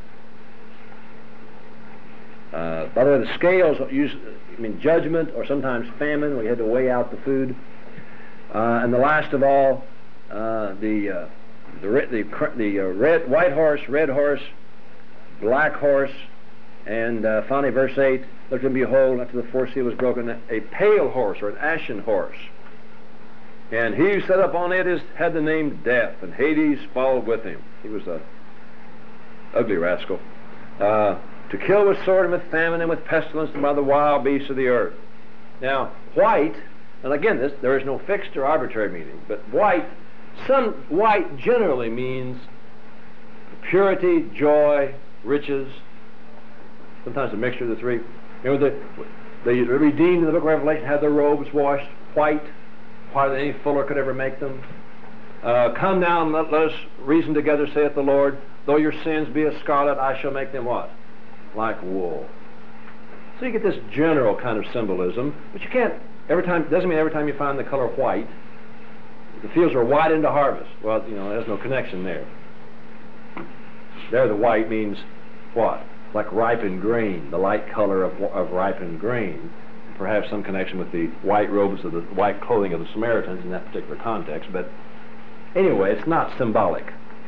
Uh, by the way, the scales use, I mean, judgment or sometimes famine, where you had to weigh out the food. Uh, and the last of all, uh, the uh, the the, the uh, red white horse, red horse, black horse, and uh, finally, verse eight. Look and behold, after the fourth seal was broken, a pale horse or an ashen horse, and he who sat up on it is had the name Death, and Hades followed with him. He was a ugly rascal. Uh, to kill with sword and with famine and with pestilence and by the wild beasts of the earth. Now, white, and again, this there is no fixed or arbitrary meaning, but white, some white generally means purity, joy, riches, sometimes a mixture of the three. You know, the, the redeemed in the book of Revelation had their robes washed white, whiter than any fuller could ever make them. Uh, come now and let, let us reason together, saith the Lord. though your sins be as scarlet, I shall make them what? Like wool. So you get this general kind of symbolism, but you can't, every time, doesn't mean every time you find the color white, the fields are white into harvest. Well, you know, there's no connection there. There the white means what? Like ripened grain, the light color of, of ripened grain. Perhaps some connection with the white robes of the white clothing of the Samaritans in that particular context, but anyway, it's not symbolic.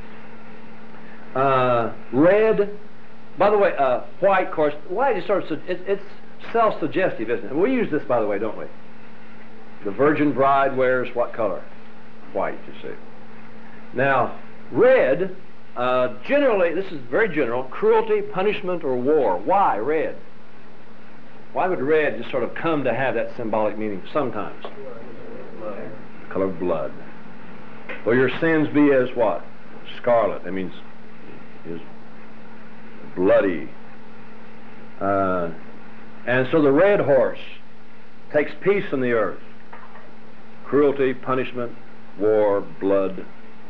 Uh, red, by the way, uh, white, of course, white is sort of, it, it's self-suggestive, isn't it? We use this, by the way, don't we? The virgin bride wears what color? White, you see. Now, red, uh, generally, this is very general, cruelty, punishment, or war. Why red? Why would red just sort of come to have that symbolic meaning sometimes? Blood. The color of blood. Though your sins be as what? Scarlet. That means is bloody. Uh, and so the red horse takes peace from the earth. Cruelty, punishment, war, blood.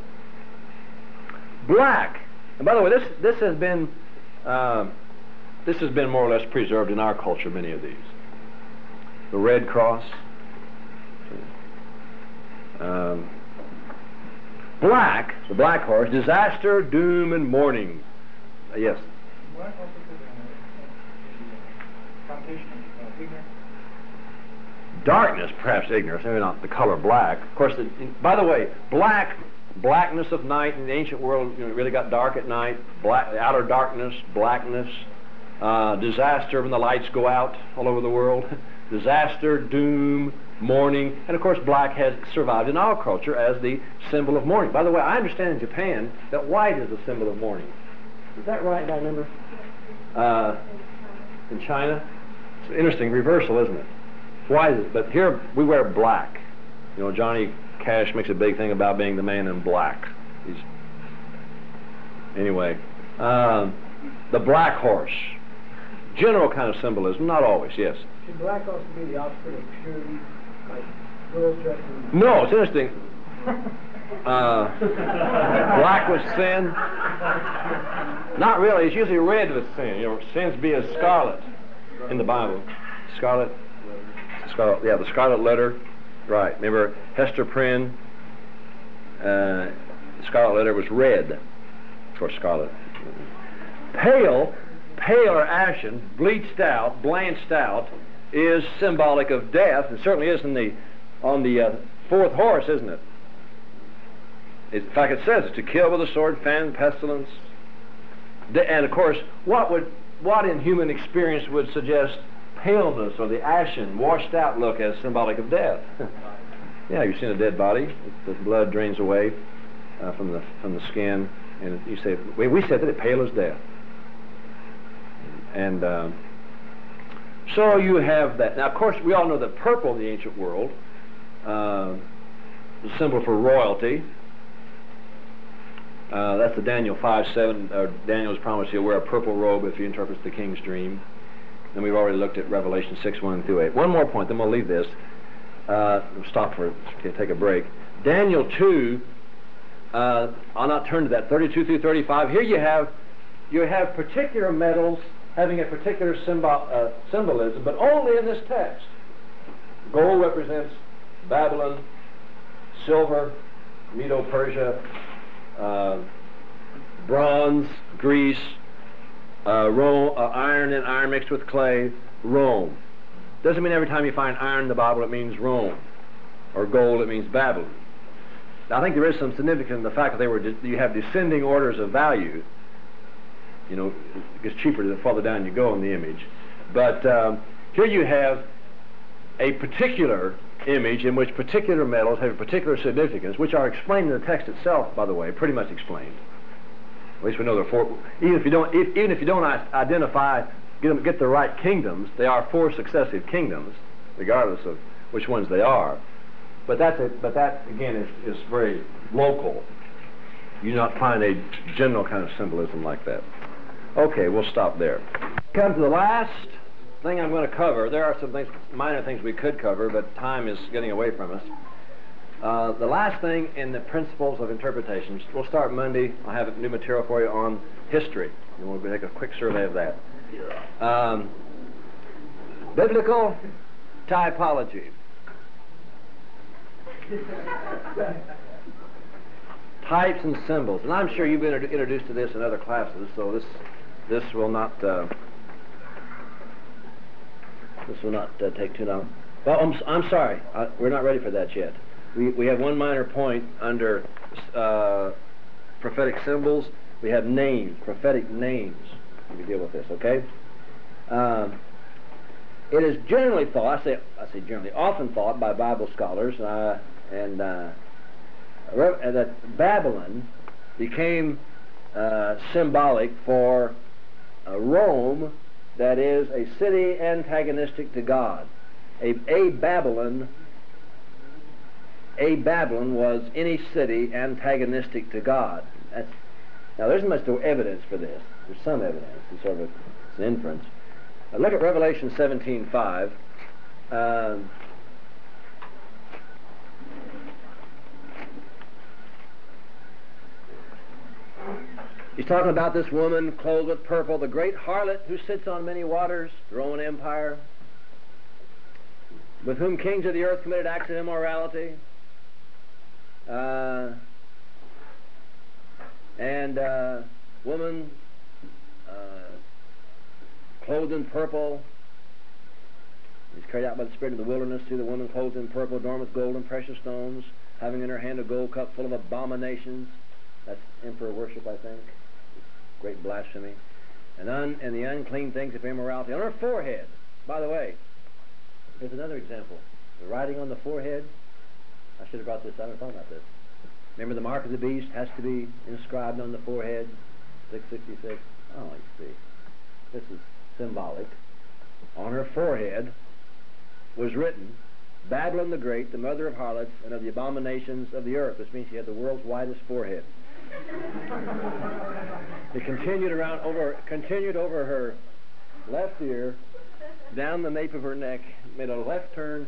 Black. And by the way, this this has been uh, this has been more or less preserved in our culture. Many of these. The Red Cross. Um, black, the black horse, disaster, doom, and mourning. Uh, yes. Black also could be connotation of ignorance. Darkness, perhaps ignorance, maybe not the color black. Of course, the, by the way, black, blackness of night in the ancient world, you know, it really got dark at night. Black, outer darkness, blackness, uh, disaster when the lights go out all over the world. Disaster, doom, mourning, and of course black has survived in our culture as the symbol of mourning. By the way, I understand in Japan that white is the symbol of mourning. Is that right, do I remember? Uh, in China? It's an interesting reversal, isn't it? Why is it? But here we wear black. You know, Johnny Cash makes a big thing about being the man in black. He's anyway, um, the black horse. General kind of symbolism, not always, yes. Should black also be the opposite of purity, like girls dressed in... No, it's interesting. Uh, black was sin. Not really. It's usually red with sin. You know, sins be as scarlet in the Bible. Scarlet. Scarlet. Yeah, the scarlet letter. Right. Remember Hester Prynne? Uh, the scarlet letter was red for scarlet. Pale, pale or ashen, bleached out, blanched out, is symbolic of death. It certainly is in the on the uh, fourth horse, isn't it? In fact, it says it's to kill with a sword, famine, pestilence. And of course, what would what in human experience would suggest paleness or the ashen, washed out look as symbolic of death? Yeah, you've seen a dead body. The blood drains away uh, from the from the skin, and you say, we, we said that it pale as death. And uh, so you have that. Now, of course, we all know that purple in the ancient world uh, is a symbol for royalty. Uh, that's the Daniel five seven. Uh, Daniel's promised he'll wear a purple robe if he interprets the king's dream. And we've already looked at Revelation six one through eight. One more point, then we'll leave this. Uh, we'll stop for take a break. Daniel two. Uh, I'll not turn to that. thirty-two through thirty-five. Here you have you have particular metals having a particular symbol, uh, symbolism, but only in this text. Gold represents Babylon, silver, Medo-Persia, uh, bronze, Greece, uh, Rome, uh, iron and iron mixed with clay, Rome. Doesn't mean every time you find iron in the Bible it means Rome, or gold it means Babylon. Now, I think there is some significance in the fact that they were you have descending orders of value. You know, it gets cheaper the farther down you go in the image. But um, here you have a particular image in which particular metals have a particular significance, which are explained in the text itself, by the way, pretty much explained. At least we know there are four. Even if you don't, if, even if you don't identify, get, them, get the right kingdoms, they are four successive kingdoms, regardless of which ones they are. But that's a, but that again is, is very local. You do not find a general kind of symbolism like that. Okay, we'll stop there. Come to the last thing I'm going to cover. There are some things, minor things we could cover, but time is getting away from us. Uh, the last thing in the principles of interpretations, we'll start Monday. I'll have new material for you on history. And we'll take a quick survey of that. Um, biblical typology. Types and symbols. And I'm sure you've been introduced to this in other classes, so this this will not uh, this will not uh, take too long. Well, I'm, I'm sorry. I, we're not ready for that yet. We, we have one minor point under uh, prophetic symbols. We have names, prophetic names. We deal with this, okay? Um, it is generally thought, I say, I say generally, often thought by Bible scholars, uh, and uh, that Babylon became uh, symbolic for uh, Rome, that is a city antagonistic to God. A, a Babylon A Babylon was any city antagonistic to God. That's, now, there's much evidence for this. There's some evidence. It's sort of a, it's an inference. Uh, look at Revelation seventeen five. Um, he's talking about this woman clothed with purple, the great harlot who sits on many waters, the Roman Empire, with whom kings of the earth committed acts of immorality. Uh, and uh, woman uh, clothed in purple is carried out by the Spirit of the wilderness to the woman clothed in purple, adorned with gold and precious stones, having in her hand a gold cup full of abominations. That's emperor worship, I think. Great blasphemy. And, un, and the unclean things of immorality. On her forehead, by the way, here's another example. The writing on the forehead. I should have brought this. I haven't thought about this. Remember, the mark of the beast has to be inscribed on the forehead. six sixty-six. Oh, you see. This is symbolic. On her forehead was written, Babylon the Great, the mother of harlots and of the abominations of the earth, which means she had the world's widest forehead. It continued around over, continued over her left ear, down the nape of her neck, made a left turn,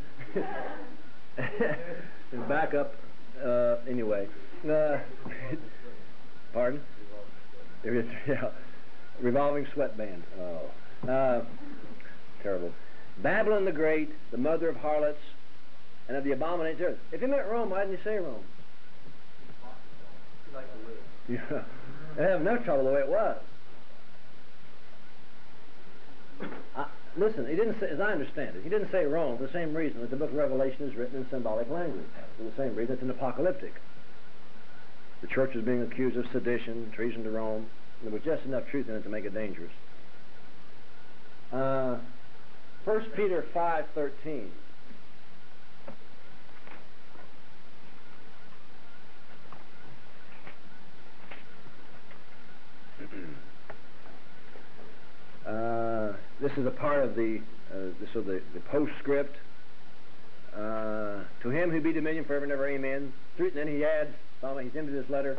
and back up. Uh, anyway, uh, pardon? There is, yeah, revolving sweatband. Oh, uh, terrible. Babylon the Great, the mother of harlots and of the abominations. If you meant Rome, why didn't you say Rome? Yeah, they have enough trouble the way it was. I, listen, he didn't say, as I understand it, he didn't say Rome for the same reason that the book of Revelation is written in symbolic language. For the same reason it's an apocalyptic. The church is being accused of sedition, treason to Rome. And there was just enough truth in it to make it dangerous. Uh, First Peter five thirteen. Uh, this is a part of the uh, this is the, the postscript. Uh, to him who be dominion forever and ever, amen. And then he adds, finally, he's into this letter.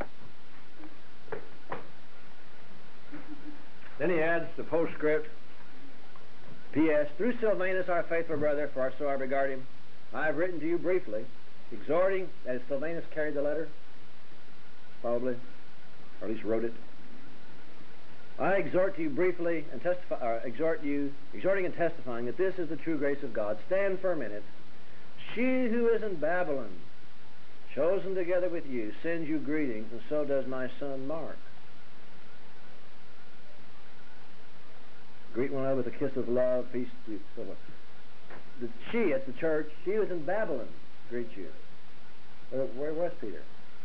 Then he adds the postscript. P S Through Silvanus, our faithful brother, for so I regard him, I have written to you briefly, exhorting, that is, Silvanus carried the letter, probably, or at least wrote it. I exhort you briefly and testify, or exhort you, exhorting and testifying that this is the true grace of God. Stand firm in it. She who is in Babylon, chosen together with you, sends you greetings, and so does my son Mark. Greet one another with a kiss of love, peace to you. So the, she at the church, she was in Babylon, greet you. Where, where was Peter?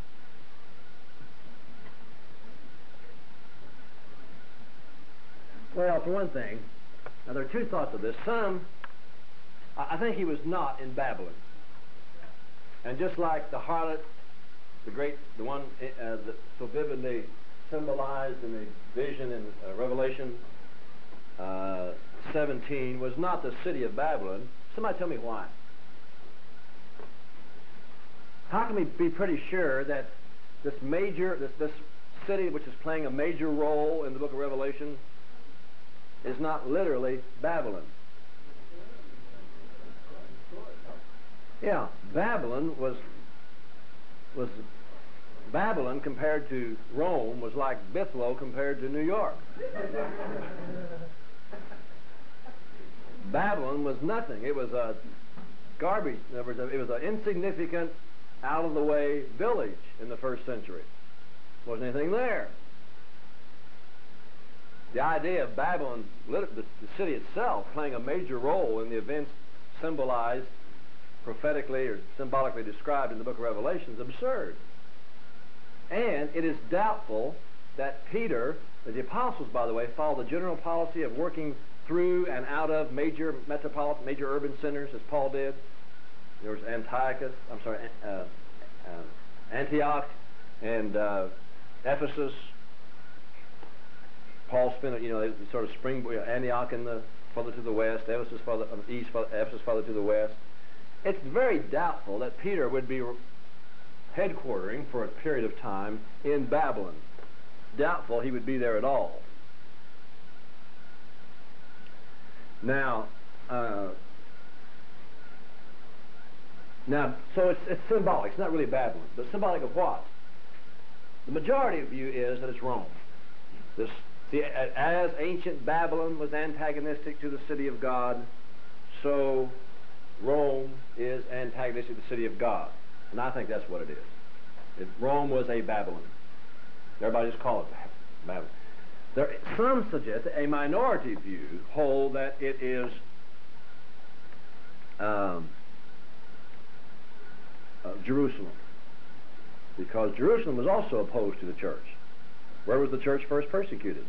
Well, for one thing, now there are two thoughts of this. Some, I, I think he was not in Babylon. And just like the harlot, the great, the one uh, that so vividly symbolized in the vision in uh, Revelation uh, seventeen, was not the city of Babylon. Somebody tell me why. How can we be pretty sure that this major, this, this city which is playing a major role in the book of Revelation is not literally Babylon? Yeah, Babylon was was Babylon compared to Rome was like Bithlo compared to New York. Babylon was nothing. It was a garbage. It was, a, it was an insignificant, out-of-the-way village in the first century. There wasn't anything there. The idea of Babylon, the, the city itself, playing a major role in the events symbolized, prophetically or symbolically described in the book of Revelation, is absurd. And it is doubtful that Peter, the apostles, by the way, followed the general policy of working through and out of major metropolitan, major urban centers, as Paul did. There was Antiochus, I'm sorry, uh, uh, Antioch and uh, Ephesus. Paul spent, you know, sort of spring, Antioch in the further to the west, Ephesus further um, east, further, Ephesus further to the west. It's very doubtful that Peter would be headquartering for a period of time in Babylon. Doubtful he would be there at all. Now, uh, now, so it's, it's symbolic. It's not really Babylon, but symbolic of what? The majority view is that it's Rome. This, see, as ancient Babylon was antagonistic to the city of God, so Rome is antagonistic to the city of God. And I think that's what it is. It, Rome was a Babylon. Everybody just call it Babylon. There, some suggest, a minority view, hold that it is um, uh, Jerusalem. Because Jerusalem was also opposed to the church. Where was the church first persecuted?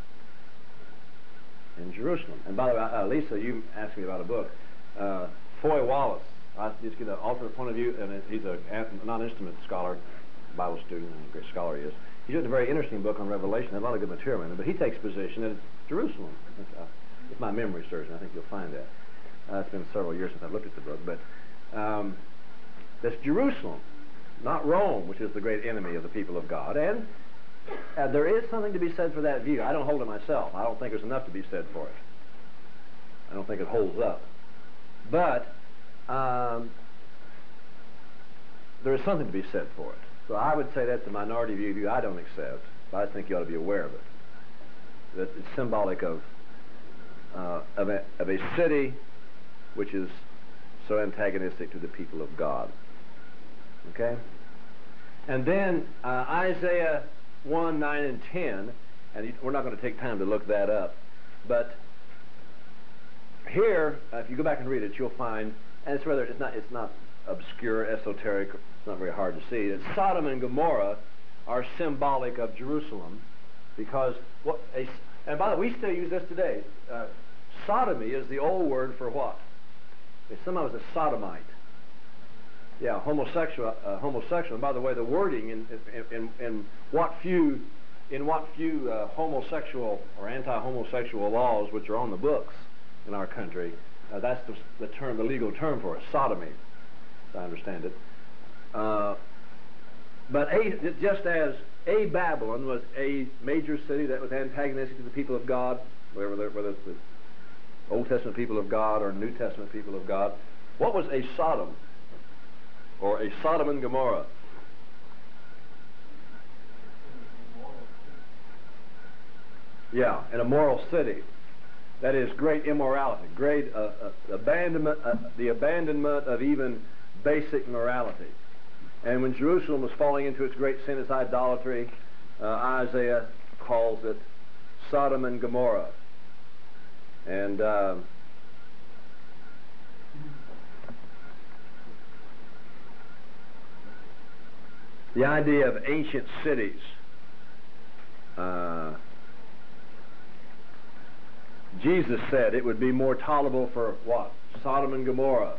In Jerusalem. And by the way, uh, Lisa, you asked me about a book. Uh, Foy Wallace, I just get an alternate point of view, and he's a non-instrument scholar, Bible student, and a great scholar he is. He's written a very interesting book on Revelation, has a lot of good material in it, but he takes position that it's Jerusalem. It's, uh, if my memory serves me, I think you'll find that. Uh, it's been several years since I've looked at the book, but um, that's Jerusalem, not Rome, which is the great enemy of the people of God. And uh, there is something to be said for that view. I don't hold it myself. I don't think there's enough to be said for it. I don't think it holds up. But um, there is something to be said for it. So I would say that's a minority view I don't accept, but I think you ought to be aware of it. That it's symbolic of, uh, of, a, of a city which is so antagonistic to the people of God. Okay? And then uh, Isaiah one, nine, and ten, and we're not going to take time to look that up, but here, uh, if you go back and read it, you'll find, and it's rather, it's not, it's not obscure, esoteric, it's not very hard to see, that Sodom and Gomorrah are symbolic of Jerusalem, because, what a, and by the way, we still use this today. Uh, sodomy is the old word for what? It's somebody was a sodomite. Yeah, homosexual, uh, homosexual. And by the way, the wording in, in, in, in what few, in what few uh, homosexual or anti-homosexual laws which are on the books in our country, uh, that's the, the term, the legal term for it, sodomy, as I understand it. Uh, but a, just as a Babylon was a major city that was antagonistic to the people of God, whether, whether it's the Old Testament people of God or New Testament people of God, what was a Sodom? Or a Sodom and Gomorrah? Yeah, an immoral city. That is great immorality, great uh, uh, abandonment, uh, the abandonment of even basic morality. And when Jerusalem was falling into its great sin, its idolatry, uh, Isaiah calls it Sodom and Gomorrah. And uh, the idea of ancient cities, uh, Jesus said it would be more tolerable for what? Sodom and Gomorrah.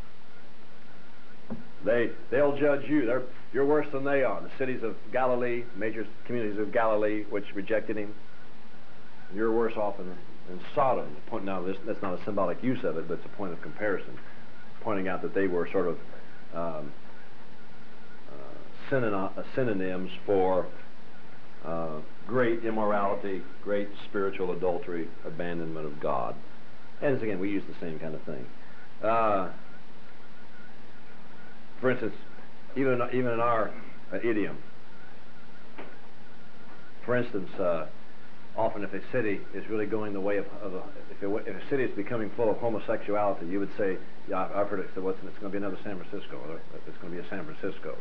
They, they'll judge you. They're, you're worse than they are. The cities of Galilee, major communities of Galilee, which rejected him, you're worse off than, than Sodom. Point, now, this, that's not a symbolic use of it, but it's a point of comparison, pointing out that they were sort of um, uh, synonym, synonyms for uh, great immorality, great spiritual adultery, abandonment of God. And again, we use the same kind of thing. Uh, for instance, even even in our uh, idiom. For instance, uh, often if a city is really going the way of, of a, if, it, if a city is becoming full of homosexuality, you would say, yeah, I've, I've heard it said, well, it's, it's going to be another San Francisco, or it's going to be a San Francisco.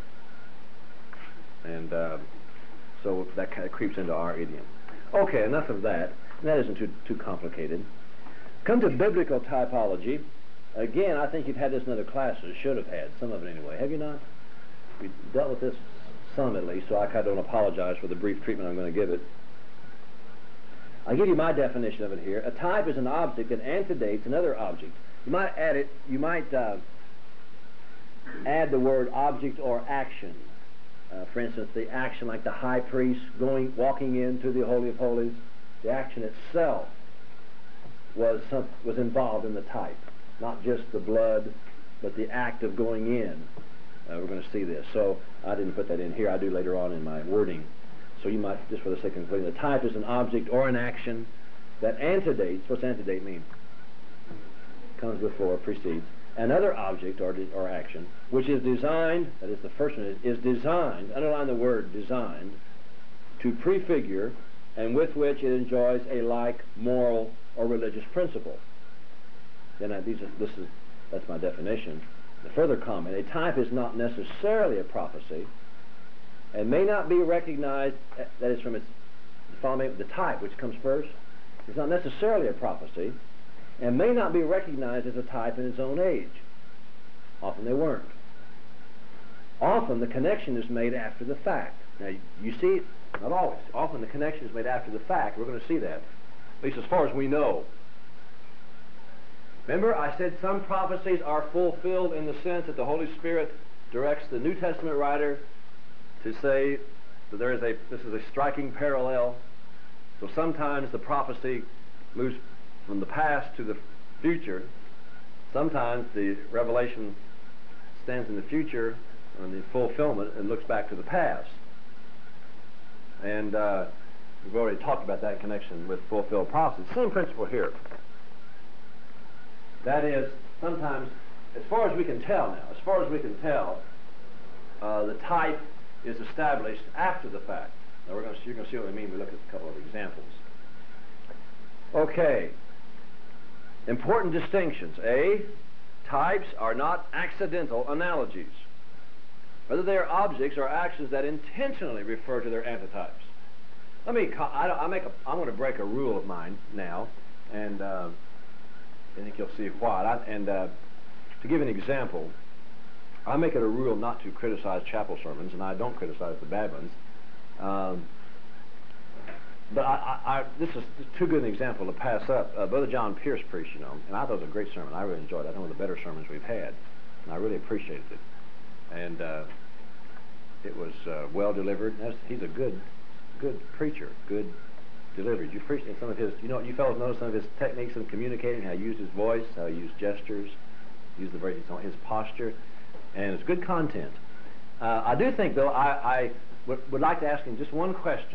And uh, so that kind of creeps into our idiom. Okay, enough of that. That isn't too, too complicated. Come to biblical typology. Again, I think you've had this in other classes, should have had, some of it anyway. Have you not? We dealt with this some at least, so I kind of don't apologize for the brief treatment I'm going to give it. I'll give you my definition of it here. A type is an object that antedates another object. You might add it, you might uh, add the word object or action. Uh, for instance, the action like the high priest going, walking into the Holy of Holies, the action itself was, some, was involved in the type. Not just the blood, but the act of going in. Uh, we're going to see this. So I didn't put that in here. I do later on in my wording. So you might, just for the sake of including, the type is an object or an action that antedates. What's antedate mean? Comes before, precedes. Another object or, or action, which is designed, that is the first one, is designed, underline the word designed, to prefigure and with which it enjoys a like moral or religious principle. Then I, these are, this is, that's my definition. The further comment, a type is not necessarily a prophecy and may not be recognized, that is from its, follow me, the type which comes first, is not necessarily a prophecy and may not be recognized as a type in its own age. Often they weren't. Often the connection is made after the fact. Now you see, not always, often the connection is made after the fact. We're going to see that, at least as far as we know. Remember, I said some prophecies are fulfilled in the sense that the Holy Spirit directs the New Testament writer to say that there is a, this is a striking parallel. So sometimes the prophecy moves from the past to the future. Sometimes the revelation stands in the future and the fulfillment and looks back to the past. And uh, we've already talked about that in connection with fulfilled prophecy. Same principle here. That is, sometimes, as far as we can tell now, as far as we can tell, uh, the type is established after the fact. Now we're going to see, you're going to see what I mean. We look at a couple of examples. Okay. Important distinctions. A, types are not accidental analogies. Whether they are objects or actions that intentionally refer to their antitypes. Let me, I, I make a, I'm going to break a rule of mine now, and uh, I think you'll see why. I, and uh, to give an example, I make it a rule not to criticize chapel sermons, and I don't criticize the bad ones. Um, but I, I, I, this is too good an example to pass up. Uh, Brother John Pierce preached, you know, and I thought it was a great sermon. I really enjoyed it. I think one of the better sermons we've had, and I really appreciated it. And uh, it was uh, well delivered. That's, he's a good, good preacher, good delivery. You appreciate some of his, you know, you fellows know some of his techniques in communicating, how he used his voice, how he used gestures, used the very, his posture, and it's good content. Uh, I do think, though, I, I would, would like to ask him just one question,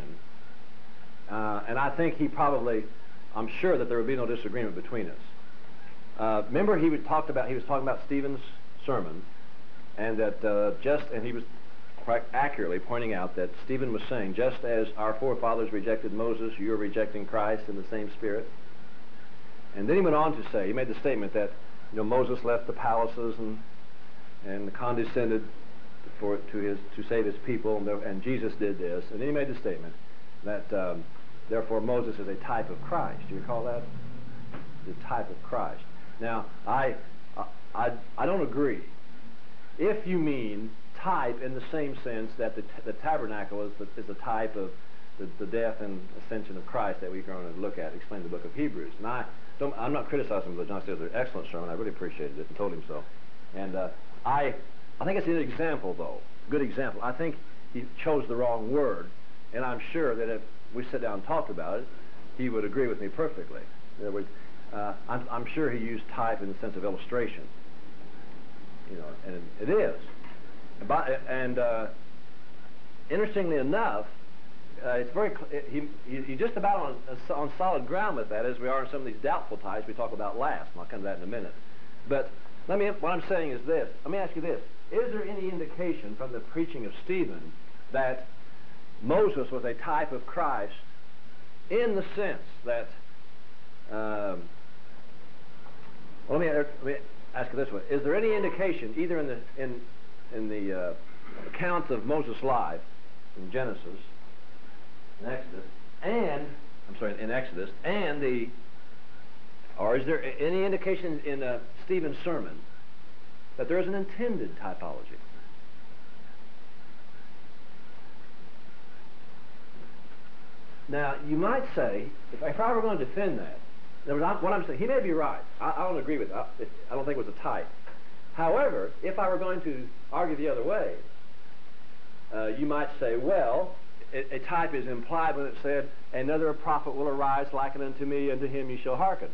uh, and I think he probably, I'm sure that there would be no disagreement between us. Uh, remember, he would talked about, he was talking about Stephen's sermon, and that uh, just, and he was quite accurately pointing out that Stephen was saying, just as our forefathers rejected Moses, you are rejecting Christ in the same spirit. And then he went on to say, he made the statement that, you know, Moses left the palaces and and condescended for to his to save his people, and, and Jesus did this. And then he made the statement that um, therefore Moses is a type of Christ. Do you recall that? The type of Christ. Now, I I I don't agree. If you mean type in the same sense that the, t the tabernacle is the, is a type of the, the death and ascension of Christ that we're going to look at, explain the book of Hebrews. And I don't, I'm not criticizing Brother John Steele's excellent sermon. I really appreciated it and told him so. And uh, I, I think it's an example, though, good example. I think he chose the wrong word, and I'm sure that if we sit down and talked about it, he would agree with me perfectly. In other words, uh, I'm, I'm sure he used type in the sense of illustration. You know, and it is. But, and uh, interestingly enough, uh, it's very he, he, he's just about on, uh, on solid ground with that, as we are in some of these doubtful types we talk about last, and I'll come to that in a minute. But let me, what I'm saying is this. Let me ask you this. Is there any indication from the preaching of Stephen that Moses was a type of Christ in the sense that, um, well, let me, let me ask you this way. Is there any indication, either in the, in, in the uh, accounts of Moses' life, in Genesis, in Exodus, and, I'm sorry, in Exodus, and the, or is there any indication in uh, Stephen's sermon that there is an intended typology? Now, you might say, if, if I were going to defend that, there was not, what I'm saying, he may be right. I, I don't agree with that. I, I don't think it was a type. However, if I were going to argue the other way, uh, you might say, well, a, a type is implied when it said, another prophet will arise likened unto me, and to him you shall hearken.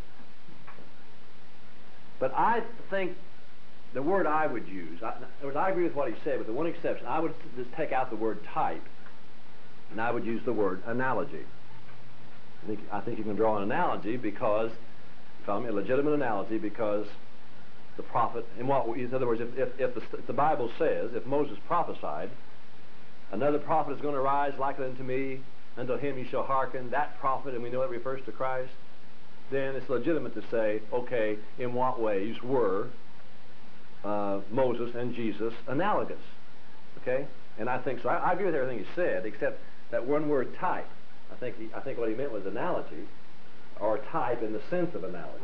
But I think the word I would use, I, in other words, I agree with what he said, with the one exception. I would just take out the word type, and I would use the word analogy. I think, I think you can draw an analogy because, follow me, a legitimate analogy, because the prophet, in what, in other words, if, if, if, the, if the Bible says, if Moses prophesied, another prophet is going to rise like unto me, unto him you shall hearken, that prophet, and we know it refers to Christ, then it's legitimate to say, okay, in what ways were uh, Moses and Jesus analogous? Okay? And I think so. I, I agree with everything he said, except that one word type. I think, he, I think what he meant was analogy, or type in the sense of analogy.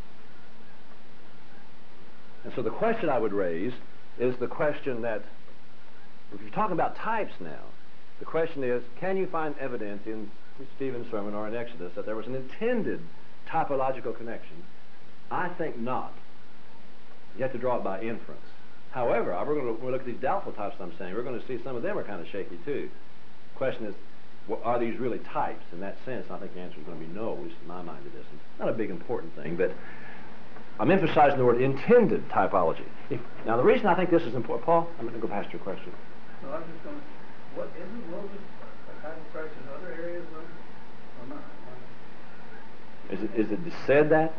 And so the question I would raise is the question that, if you're talking about types now, the question is, can you find evidence in Stephen's sermon or in Exodus that there was an intended typological connection? I think not. You have to draw it by inference. However, we're going to look at these doubtful types I'm saying. We're going to see some of them are kind of shaky too. The question is, well, are these really types in that sense? I think the answer is going to be no, at least in my mind it isn't. Not a big important thing, but I'm emphasizing the word intended typology. If, now the reason I think this is important, Paul, I'm going to go past your question. No, I'm just going to, what, isn't Moses a type of Christ in other areas though? Or not? Is it, is it said that?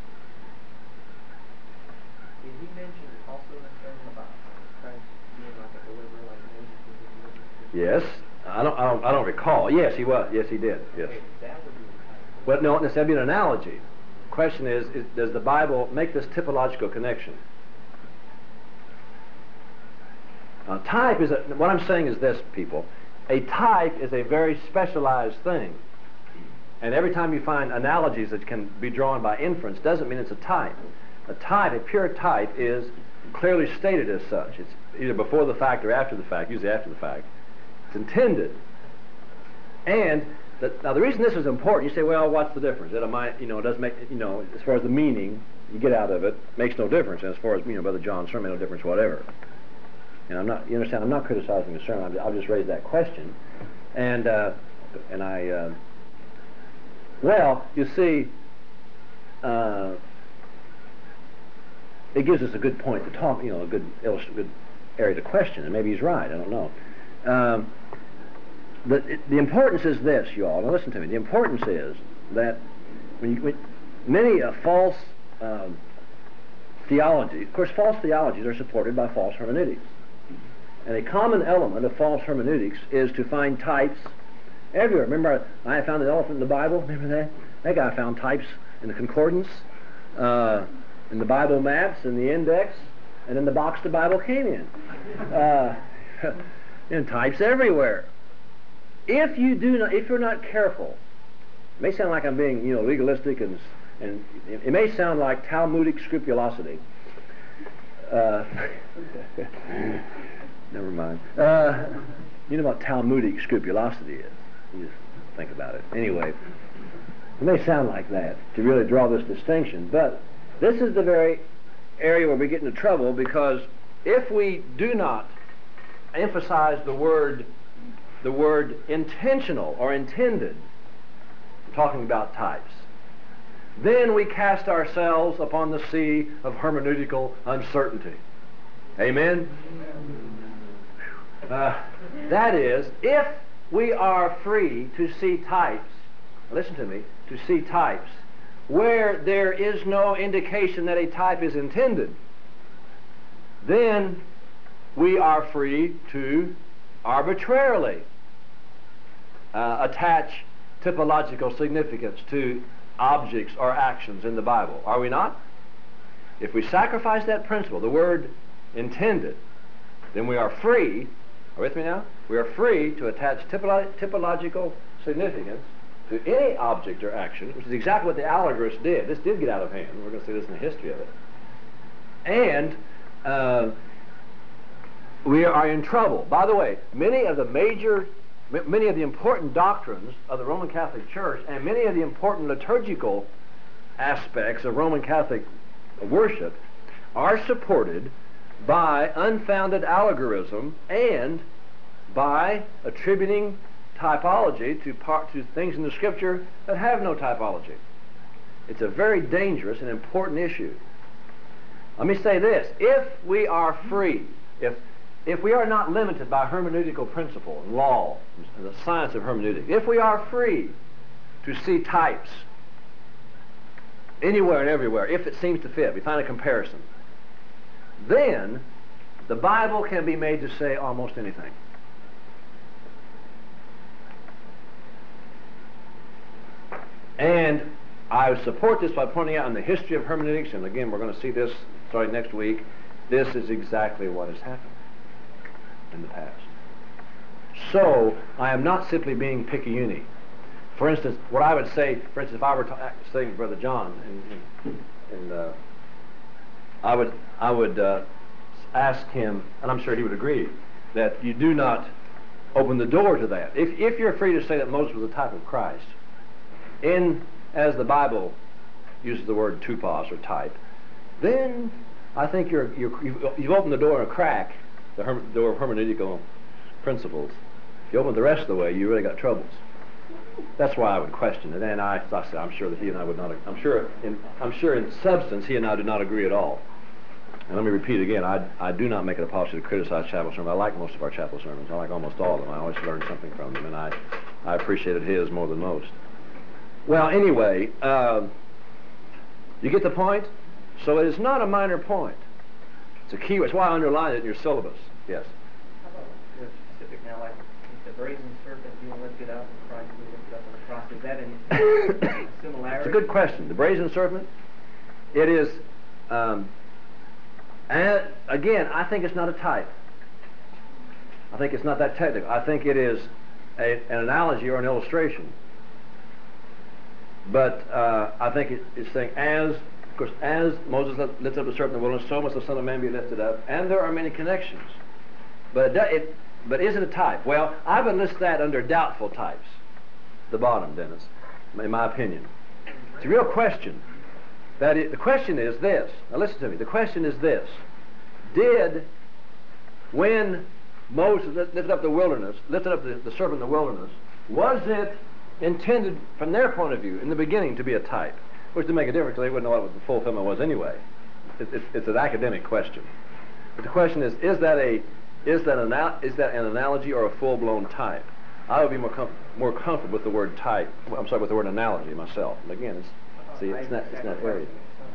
Did he mention also in the sermon about Christ being like a deliverer, like Moses was a deliverer? Yes. I don't, I don't, I don't recall. Yes, he was. Yes, he did. Yes. Okay, that would be the type. Well, no, this would be an analogy. The question is, is, does the Bible make this typological connection? Now, type is, a, what I'm saying is this, people. A type is a very specialized thing. And every time you find analogies that can be drawn by inference, doesn't mean it's a type. A type, a pure type, is clearly stated as such. It's either before the fact or after the fact, usually after the fact. It's intended. And the, now the reason this is important, you say, well, what's the difference? It might, you know, it does make, you know, as far as the meaning you get out of it, makes no difference. And as far as, you know, Brother John's sermon, no difference whatever. And I'm not, you understand, I'm not criticizing the sermon. I'll just raise that question. And uh, and I, uh, well, you see, uh, it gives us a good point to talk, you know, a good, good area to question. And maybe he's right. I don't know. Um, the, it, the importance is this, you all. Now listen to me. The importance is that when, you, when many uh, false um, theologies, of course, false theologies are supported by false hermeneutics. And a common element of false hermeneutics is to find types everywhere. Remember, I found an elephant in the Bible. Remember that? That guy found types in the concordance, uh, in the Bible maps, in the index, and in the box the Bible came in. Uh, and types everywhere. If you do not, if you're not careful, it may sound like I'm being, you know, legalistic, and and it may sound like Talmudic scrupulosity. Uh, never mind. Uh, you know what Talmudic scrupulosity is? You just think about it. Anyway, it may sound like that to really draw this distinction, but this is the very area where we get into trouble, because if we do not emphasize the word the word intentional or intended, talking about types, then we cast ourselves upon the sea of hermeneutical uncertainty. Amen? Uh, that is, if we are free to see types, listen to me, to see types where there is no indication that a type is intended, then we are free to arbitrarily uh, attach typological significance to objects or actions in the Bible. Are we not? If we sacrifice that principle, the word intended, then we are free, are you with me now? We are free to attach typolo- typological significance to any object or action, which is exactly what the allegorists did. This did get out of hand. We're going to see this in the history of it. And uh, we are in trouble. By the way, many of the major, m- many of the important doctrines of the Roman Catholic Church and many of the important liturgical aspects of Roman Catholic worship are supported by unfounded allegorism and by attributing typology to part to things in the Scripture that have no typology. It's a very dangerous and important issue. Let me say this: if we are free, if if we are not limited by hermeneutical principle and law and the science of hermeneutic, if we are free to see types anywhere and everywhere, if it seems to fit, we find a comparison, then the Bible can be made to say almost anything. And I support this by pointing out in the history of hermeneutics, and again we're going to see this starting next week, this is exactly what has happened in the past. So I am not simply being picayune. For instance, what I would say, for instance, if I were to saying to Brother John, and, and, and uh, I would, I would uh, ask him, and I'm sure he would agree, that you do not open the door to that. If, if you're free to say that Moses was a type of Christ, in as the Bible uses the word tupos or type, then I think you're, you're, you've, you've opened the door in a crack, the herm, door of hermeneutical principles. If you open the rest of the way, you really got troubles. That's why I would question it, and I, I said, I'm sure that he and I would not. I'm sure, in, I'm sure in substance, he and I do not agree at all. And let me repeat again: I, I do not make it a policy to criticize chapel sermons. I like most of our chapel sermons. I like almost all of them. I always learn something from them, and I, I appreciated his more than most. Well, anyway, uh, you get the point. So it is not a minor point. It's a key. It's why I underline it in your syllabus. Yes. How about more specific now, like the brazen serpent being lifted up and Christ being lifted up on the cross? Is that in similarity? It's a good question. The brazen serpent, it is, um, and again, I think it's not a type. I think it's not that technical. I think it is a, an analogy or an illustration. But uh, I think it, it's saying, as, of course, as Moses lifted up the serpent in the wilderness, so must the Son of Man be lifted up. And there are many connections. But it, it But is it a type? Well, I would list that under doubtful types. The bottom, Dennis, in my opinion. It's a real question. That is, the question is this. Now listen to me. The question is this. Did, when Moses lifted up the wilderness, lifted up the, the serpent in the wilderness, was it intended, from their point of view, in the beginning to be a type? Which didn't make a difference, because they wouldn't know what the fulfillment was anyway. It, it, it's an academic question. But the question is, is that a Is that, an, is that an analogy or a full-blown type? I would be more, com- more comfortable with the word type. I'm sorry, with the word analogy myself. And again, it's, see, it's not, it's not area.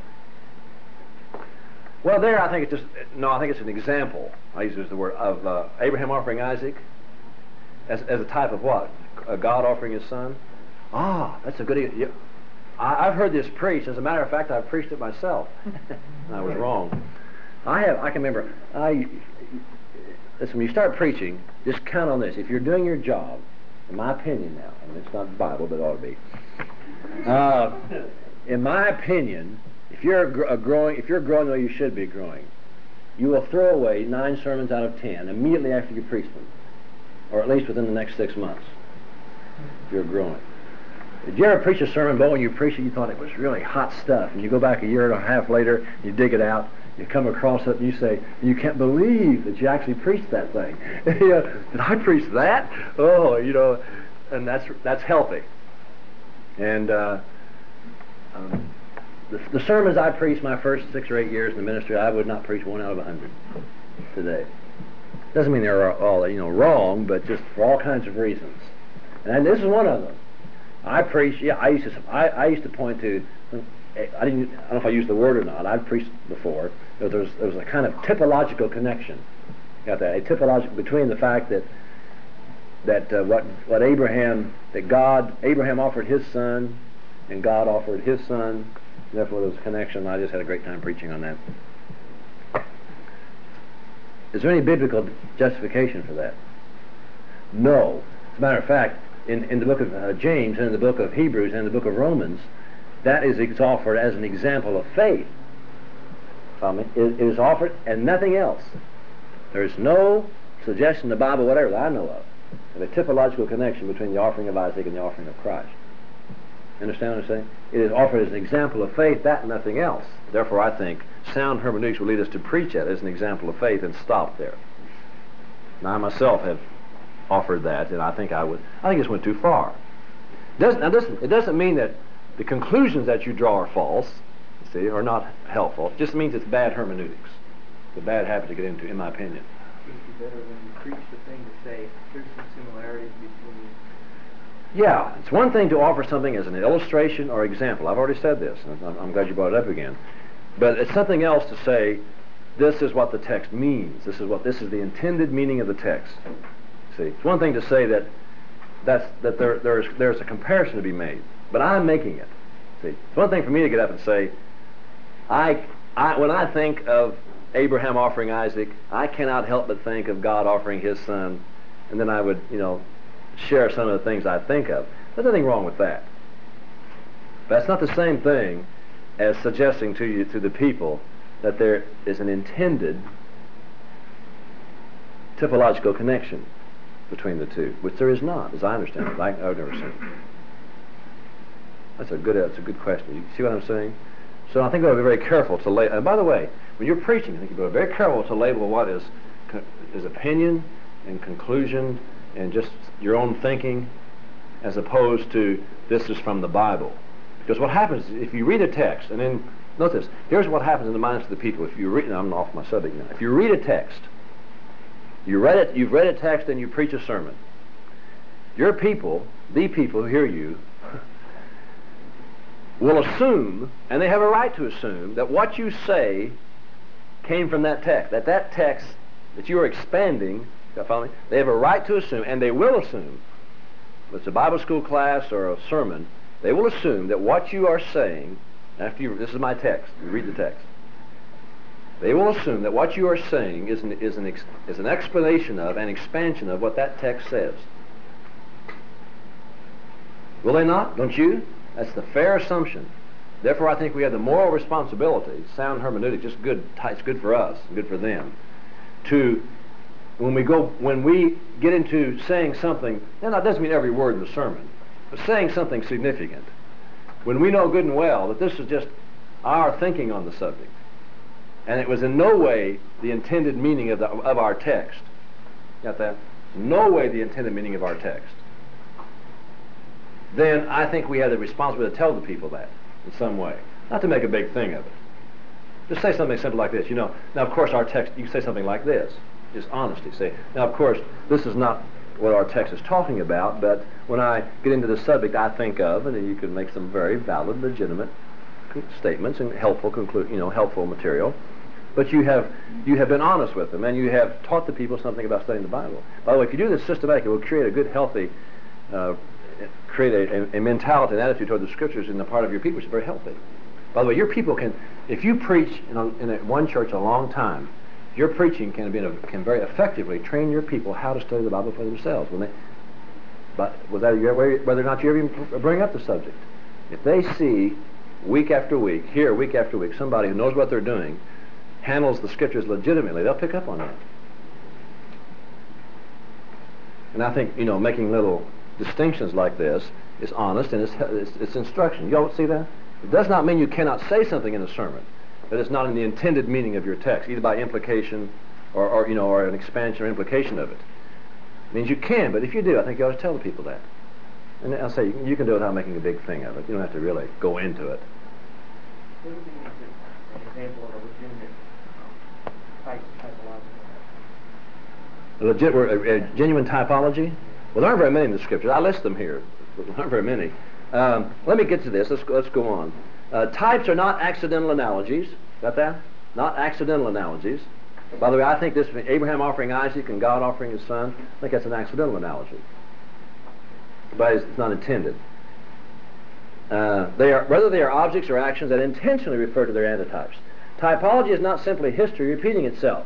Well, there, I think it's just no. I think it's an example. I use the word of uh, Abraham offering Isaac as as a type of what? A God offering His son. Ah, that's a good. Yeah. I, I've heard this preached. As a matter of fact, I've preached it myself. I was wrong. I have. I can remember. I. Listen, when you start preaching, just count on this. If you're doing your job, in my opinion now, and it's not the Bible, but it ought to be. Uh, in my opinion, if you're a, gr- a growing, if you're growing the way you should be growing, you will throw away nine sermons out of ten immediately after you preach them, or at least within the next six months. If you're growing. Did you ever preach a sermon, Bo, and you preached it, you thought it was really hot stuff, and you go back a year and a half later, you dig it out, you come across it and you say, you can't believe that you actually preached that thing. You know, did I preach that? Oh, you know, and that's that's healthy. And uh, um, the, the sermons I preached my first six or eight years in the ministry, I would not preach one out of a hundred today. Doesn't mean they're all, you know, wrong, but just for all kinds of reasons. And this is one of them. I preach. Yeah, I used to. I, I used to point to. I didn't, I don't know if I used the word or not, I've preached before, but there was, there was a kind of typological connection, got that, a typological, between the fact that that uh, what what Abraham, that God, Abraham offered his son, and God offered his son, therefore there was a connection. I just had a great time preaching on that. Is there any biblical justification for that? No. As a matter of fact, in, in the book of uh, James, and in the book of Hebrews, and in the book of Romans, that is it's offered as an example of faith. Follow me? It, it is offered and nothing else. There is no suggestion in the Bible, whatever that I know of, of a typological connection between the offering of Isaac and the offering of Christ. Understand what I'm saying? It is offered as an example of faith, that and nothing else. Therefore, I think sound hermeneutics will lead us to preach it as an example of faith and stop there. Now, I myself have offered that, and I think I would. I think this went too far. Doesn't, now, listen, it doesn't mean that the conclusions that you draw are false, you see, or not helpful. It just means it's bad hermeneutics. It's a bad habit to get into, in my opinion. It would be better when you preach the thing to say there's some similarities between. Yeah, it's one thing to offer something as an illustration or example. I've already said this, and I'm, I'm glad you brought it up again. But it's something else to say, this is what the text means. This is what this is the intended meaning of the text. See, it's one thing to say that that's that there there's there's a comparison to be made, but I'm making it. See, it's one thing for me to get up and say, I I when I think of Abraham offering Isaac, I cannot help but think of God offering His Son, and then I would, you know, share some of the things I think of. There's nothing wrong with that. But that's not the same thing as suggesting to you, to the people, that there is an intended typological connection between the two, which there is not, as I understand it. I, I've never seen it. That's a good. That's a good question. You see what I'm saying? So I think we'll be very careful to label. And by the way, when you're preaching, I think you'll be very careful to label what is is opinion and conclusion and just your own thinking, as opposed to this is from the Bible. Because what happens is if you read a text, and then notice, here's what happens in the minds of the people. If you read, I'm off my subject now. If you read a text, you read it, you've read a text, and you preach a sermon. Your people, the people who hear you, will assume, and they have a right to assume, that what you say came from that text. That that text that you are expanding, you follow me? They have a right to assume, and they will assume, if it's a Bible school class or a sermon, they will assume that what you are saying, after you, this is my text, you read the text, they will assume that what you are saying is an, is an, ex, is an explanation of, an expansion of what that text says. Will they not? Don't you? That's the fair assumption. Therefore, I think we have the moral responsibility, sound hermeneutic, just good, it's good for us, good for them, to, when we go, when we get into saying something, and that doesn't mean every word in the sermon, but saying something significant, when we know good and well that this is just our thinking on the subject, and it was in no way the intended meaning of, the, of our text. Got that? No way the intended meaning of our text. Then I think we have the responsibility to tell the people that in some way. Not to make a big thing of it. Just say something simple like this. You know, now of course our text, you can say something like this. Just honesty. Say, now of course this is not what our text is talking about, but when I get into the subject I think of, and then you can make some very valid, legitimate statements and helpful conclude, you know, helpful material. But you have you have been honest with them, and you have taught the people something about studying the Bible. By the way, if you do this systematically, it will create a good, healthy, uh, create a, a, a mentality and attitude toward the Scriptures in the part of your people, which is very healthy. By the way, your people can, if you preach in, a, in a, one church a long time, your preaching can be a, can very effectively train your people how to study the Bible for themselves. When they, but whether, whether or not you ever bring up the subject, if they see week after week, here week after week, somebody who knows what they're doing, handles the Scriptures legitimately, they'll pick up on that. And I think, you know, making little distinctions like this is honest and it's, it's, it's instruction. You all see that? It does not mean you cannot say something in a sermon that is not in the intended meaning of your text, either by implication or, or you know, or an expansion or implication of it. It means you can, but if you do, I think you ought to tell the people that. And I'll say, you can, you can do it without making a big thing of it. You don't have to really go into it. What would be an example of a legitimate type, typological? A, legit, a, a genuine typology? Well, there aren't very many in the Scriptures. I list them here. There aren't very many. Um, let me get to this. Let's go, let's go on. Uh, types are not accidental analogies. Got that? Not accidental analogies. By the way, I think this Abraham offering Isaac and God offering his son, I think that's an accidental analogy. But it's not intended. Uh, they are, whether they are objects or actions that intentionally refer to their antitypes. Typology is not simply history repeating itself.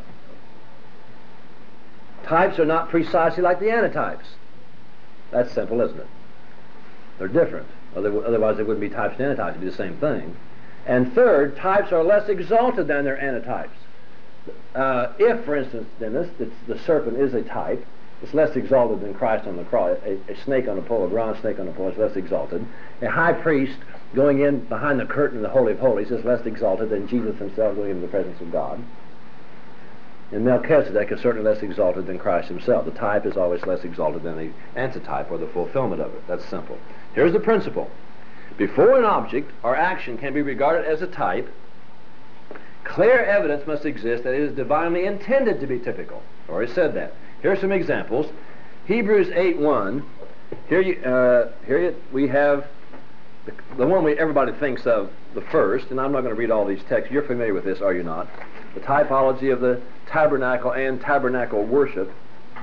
Types are not precisely like the antitypes. That's simple, isn't it? They're different. Otherwise, they wouldn't be types and antitypes. It'd be the same thing. And third, types are less exalted than their antitypes. Uh, if, for instance, Dennis, the serpent is a type, it's less exalted than Christ on the cross. A, a snake on a pole, a bronze snake on a pole, is less exalted. A high priest going in behind the curtain of the Holy of Holies is less exalted than Jesus himself going into the presence of God. And Melchizedek is certainly less exalted than Christ himself. The type is always less exalted than the antitype, or the fulfillment of it. That's simple. Here's the principle. Before an object or action can be regarded as a type, clear evidence must exist that it is divinely intended to be typical. I already said that. Here are some examples. Hebrews eight one. Here, you, uh, here you, we have the, the one we everybody thinks of the first, and I'm not going to read all these texts. You're familiar with this, are you not? The typology of the tabernacle and tabernacle worship.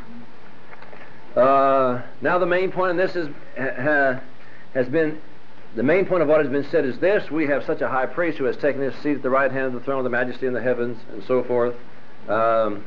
Uh, now the main point in this is ha, has been the main point of what has been said is this: we have such a high priest who has taken his seat at the right hand of the throne of the majesty in the heavens, and so forth. Um,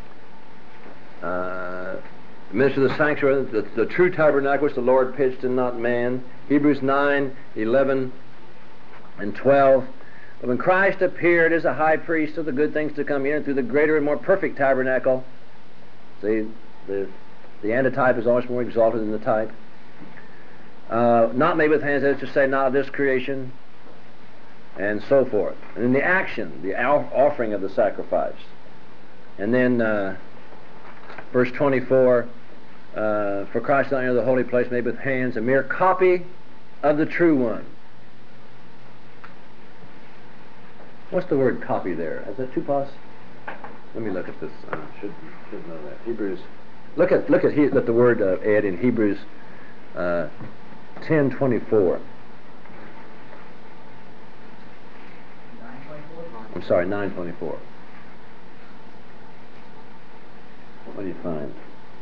uh, minister of the sanctuary, the, the true tabernacle which the Lord pitched and not man. Hebrews nine eleven and twelve. When Christ appeared as a high priest of the good things to come in through the greater and more perfect tabernacle, see, the, the antitype is always more exalted than the type. Uh, not made with hands, that is to say, not of this creation, and so forth. And then the action, the offering of the sacrifice. And then uh, verse twenty-four, uh, for Christ did not enter the holy place made with hands, a mere copy of the true one. What's the word copy there? Is that tupos? Let me look at this. I should, should know that. Hebrews. Look at look at, he, at the word uh, Ed in Hebrews uh, ten twenty-four. I'm sorry, nine twenty-four. What do you find?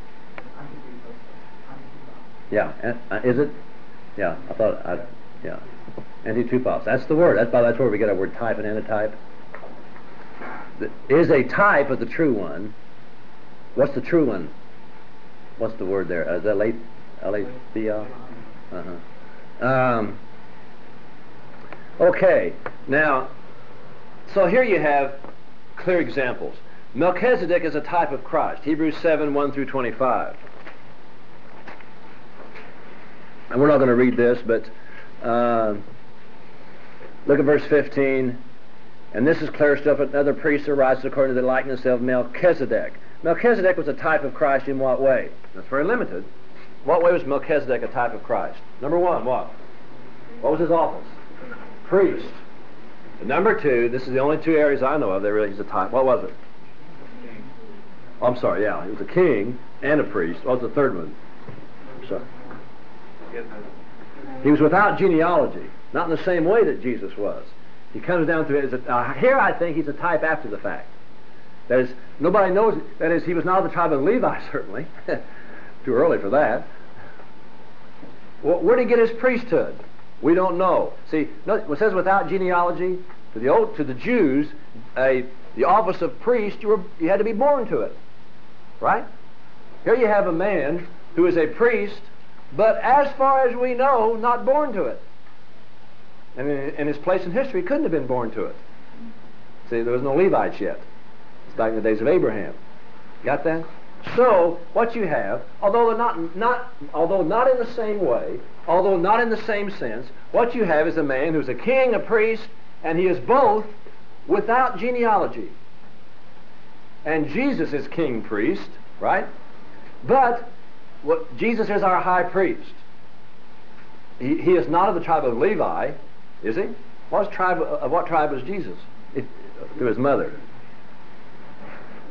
Yeah, uh, is it? Yeah, I thought. I, yeah. Antitupos. That's the word. That's, that's where we get our word type and antitype. The, is a type of the true one. What's the true one? What's the word there? Uh, is that aletheia? Uh-huh. Um, okay. Now, so here you have clear examples. Melchizedek is a type of Christ. Hebrews seven one through twenty-five. And we're not going to read this, but uh, look at verse fifteen. And this is clear stuff. Another priest arises according to the likeness of Melchizedek. Melchizedek was a type of Christ in what way? That's very limited. What way was Melchizedek a type of Christ? Number one, what? What was his office? Priest. And number two, this is the only two areas I know of that really is a type. What was it? Oh, I'm sorry, yeah. He was a king and a priest. What was the third one? I'm sorry. He was without genealogy, not in the same way that Jesus was. He comes down through it. As a, uh, here I think he's a type after the fact. That is, nobody knows, that is, he was not of the tribe of Levi, certainly. Too early for that. Well, where did he get his priesthood? We don't know. See, no, it says without genealogy, to the old, to the Jews, a, the office of priest, you, were, you had to be born to it. Right? Here you have a man who is a priest, but as far as we know, not born to it. And in, in his place in history, he couldn't have been born to it. See, there was no Levites yet. It's back in the days of Abraham. Got that? So, what you have, although not, not, although not in the same way, although not in the same sense, what you have is a man who's a king, a priest, and he is both without genealogy. And Jesus is king, priest, right? But what, Jesus is our high priest. He, he is not of the tribe of Levi, is he? What tribe, of what tribe was Jesus? It, through his mother.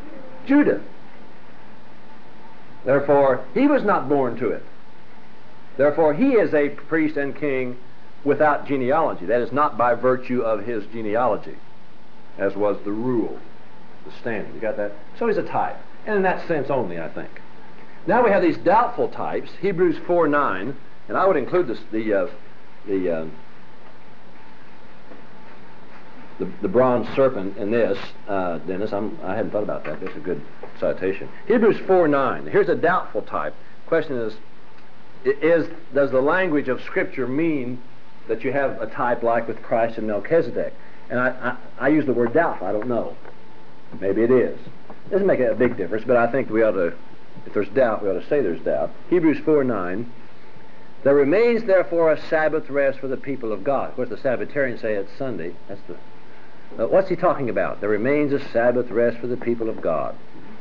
Judah. Therefore, he was not born to it. Therefore, he is a priest and king without genealogy. That is not by virtue of his genealogy, as was the rule, the standard. You got that? So he's a type, and in that sense only, I think. Now we have these doubtful types, Hebrews four nine, and I would include this, the uh, the, uh, the the bronze serpent in this, uh, Dennis. I'm, I hadn't thought about that. That's a good citation. Hebrews four nine. Here's a doubtful type. Question is, is does the language of Scripture mean that you have a type like with Christ and Melchizedek? And I, I, I use the word doubtful. I don't know. Maybe it is. It doesn't make a big difference, but I think we ought to, if there's doubt, we ought to say there's doubt. Hebrews four nine. There remains therefore a Sabbath rest for the people of God. Of course, the Sabbatarians say it's Sunday. That's the. Uh, what's he talking about? There remains a Sabbath rest for the people of God.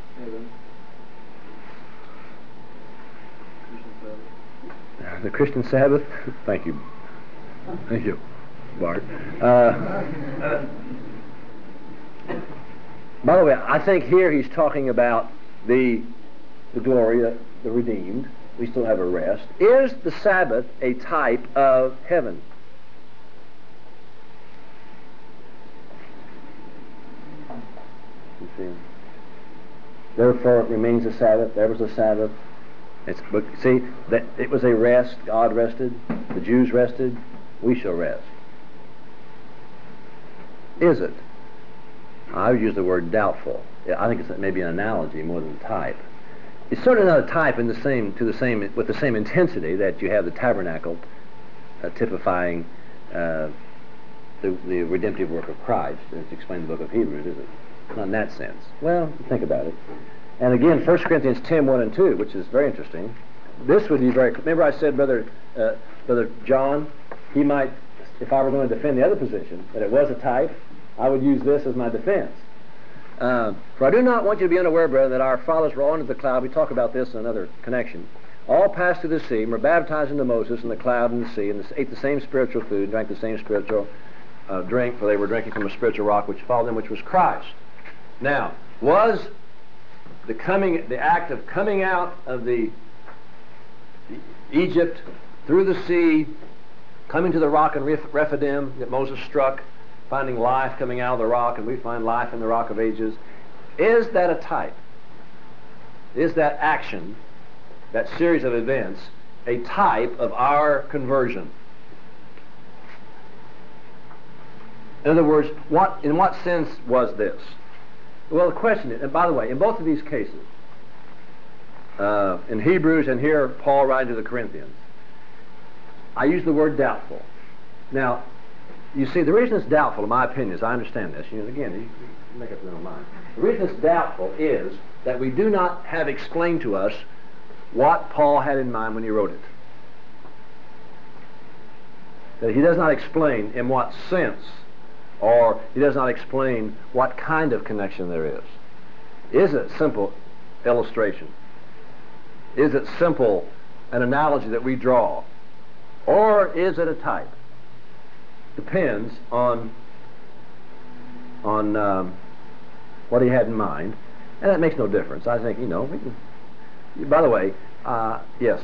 The Christian Sabbath? Thank you. Thank you, Bart. Uh, by the way, I think here he's talking about the, the glory, uh, the redeemed. We still have a rest. Is the Sabbath a type of heaven? You see? Therefore it remains a Sabbath. There was a Sabbath. It's, but see, that it was a rest. God rested. The Jews rested. We shall rest. Is it? I would use the word doubtful. I think it's maybe an analogy more than a type. It's certainly not a type in the same, to the same, with the same intensity that you have the tabernacle uh, typifying uh, the, the redemptive work of Christ, as explained in the book of Hebrews, is it? Not in that sense. Well, think about it. And again, First Corinthians ten one and two, which is very interesting. This would be very. Remember, I said, Brother uh, Brother John, he might, if I were going to defend the other position, that it was a type, I would use this as my defense. Uh, for I do not want you to be unaware, brethren, that our fathers were all under the cloud. We talk about this in another connection. All passed through the sea, and were baptized into Moses in the cloud and the sea, and ate the same spiritual food, drank the same spiritual uh, drink, for they were drinking from a spiritual rock which followed them, which was Christ. Now, was the coming, the act of coming out of the, the Egypt through the sea, coming to the rock in Rephidim that Moses struck, finding life coming out of the rock, and we find life in the rock of ages, is that a type? Is that action, that series of events, a type of our conversion? In other words, what, in what sense was this? Well, the question is, and by the way, in both of these cases, uh, in Hebrews and here Paul writing to the Corinthians, I use the word doubtful. Now, you see, the reason it's doubtful, in my opinion, is I understand this. You know, again, you, you make up your own mind. The reason it's doubtful is that we do not have explained to us what Paul had in mind when he wrote it. That he does not explain in what sense, or he does not explain what kind of connection there is. Is it simple illustration? Is it simple an analogy that we draw? Or is it a type? Depends on on um, what he had in mind, and that makes no difference. I think, you know, we can, by the way, uh, yes?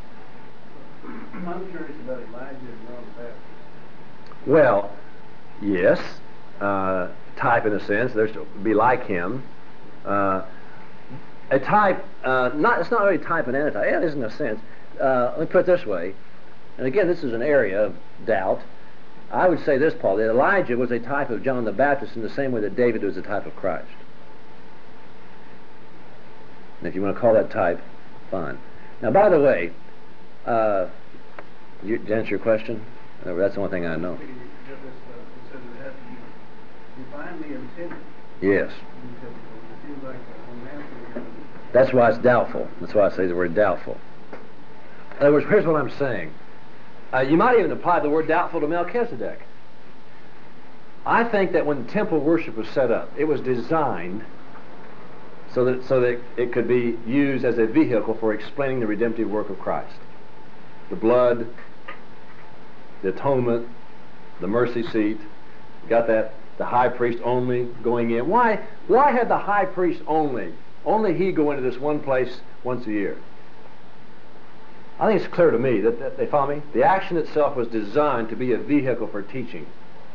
I'm curious about Elijah and John the Baptist. Well, yes, uh, type in a sense. There's to be like him. Uh, a type, uh, not it's not really type and antitype. Yeah, it is in a sense. Uh, let me put it this way, and again, this is an area of doubt. I would say this, Paul, that Elijah was a type of John the Baptist in the same way that David was a type of Christ. And if you want to call that type, fine. Now, by the way, uh, you, to answer your question, uh, that's the only thing I know. Divinely intended. Yes. It seems like a romantic. That's why it's doubtful. That's why I say the word doubtful. In other words, here's what I'm saying. Uh, you might even apply the word doubtful to Melchizedek. I think that when temple worship was set up, it was designed so that so that it could be used as a vehicle for explaining the redemptive work of Christ. The blood, the atonement, the mercy seat. Got that? The high priest only going in. Why? Why had the high priest only? Only he go into this one place once a year. I think it's clear to me that, that they follow me. The action itself was designed to be a vehicle for teaching.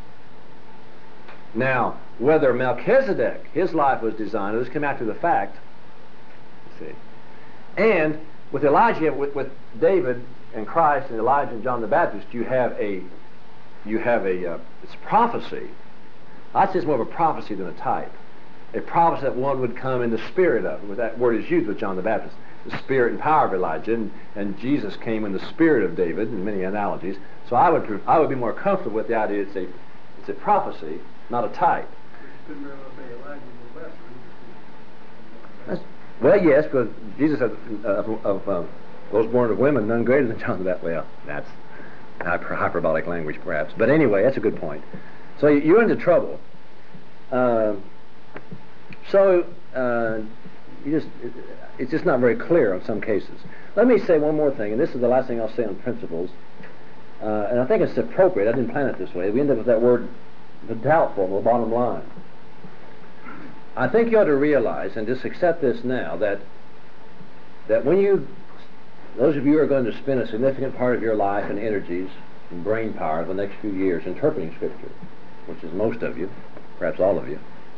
Now, whether Melchizedek, his life was designed, let's come after the fact. See, and with Elijah, with, with David and Christ and Elijah and John the Baptist, you have a, you have a, uh, it's prophecy. I'd say it's more of a prophecy than a type. A prophecy that one would come in the spirit of. With that word is used with John the Baptist. The spirit and power of Elijah, and, and Jesus came in the spirit of David, in many analogies. So I would I would be more comfortable with the idea it's a it's a prophecy, not a type. Couldn't really say Elijah was less. That's, well, yes, because Jesus said uh, of, of uh, those born of women, none greater than John the Baptist. Well, that's hyper, hyperbolic language, perhaps. But anyway, that's a good point. So you're into trouble. Uh, so uh, you just. It, It's just not very clear in some cases. Let me say one more thing, and this is the last thing I'll say on principles, uh, and I think it's appropriate. I didn't plan it this way. We end up with that word, the doubtful, on the bottom line. I think you ought to realize, and just accept this now, that that when you, those of you who are going to spend a significant part of your life and energies and brain power the next few years interpreting Scripture, which is most of you, perhaps all of you,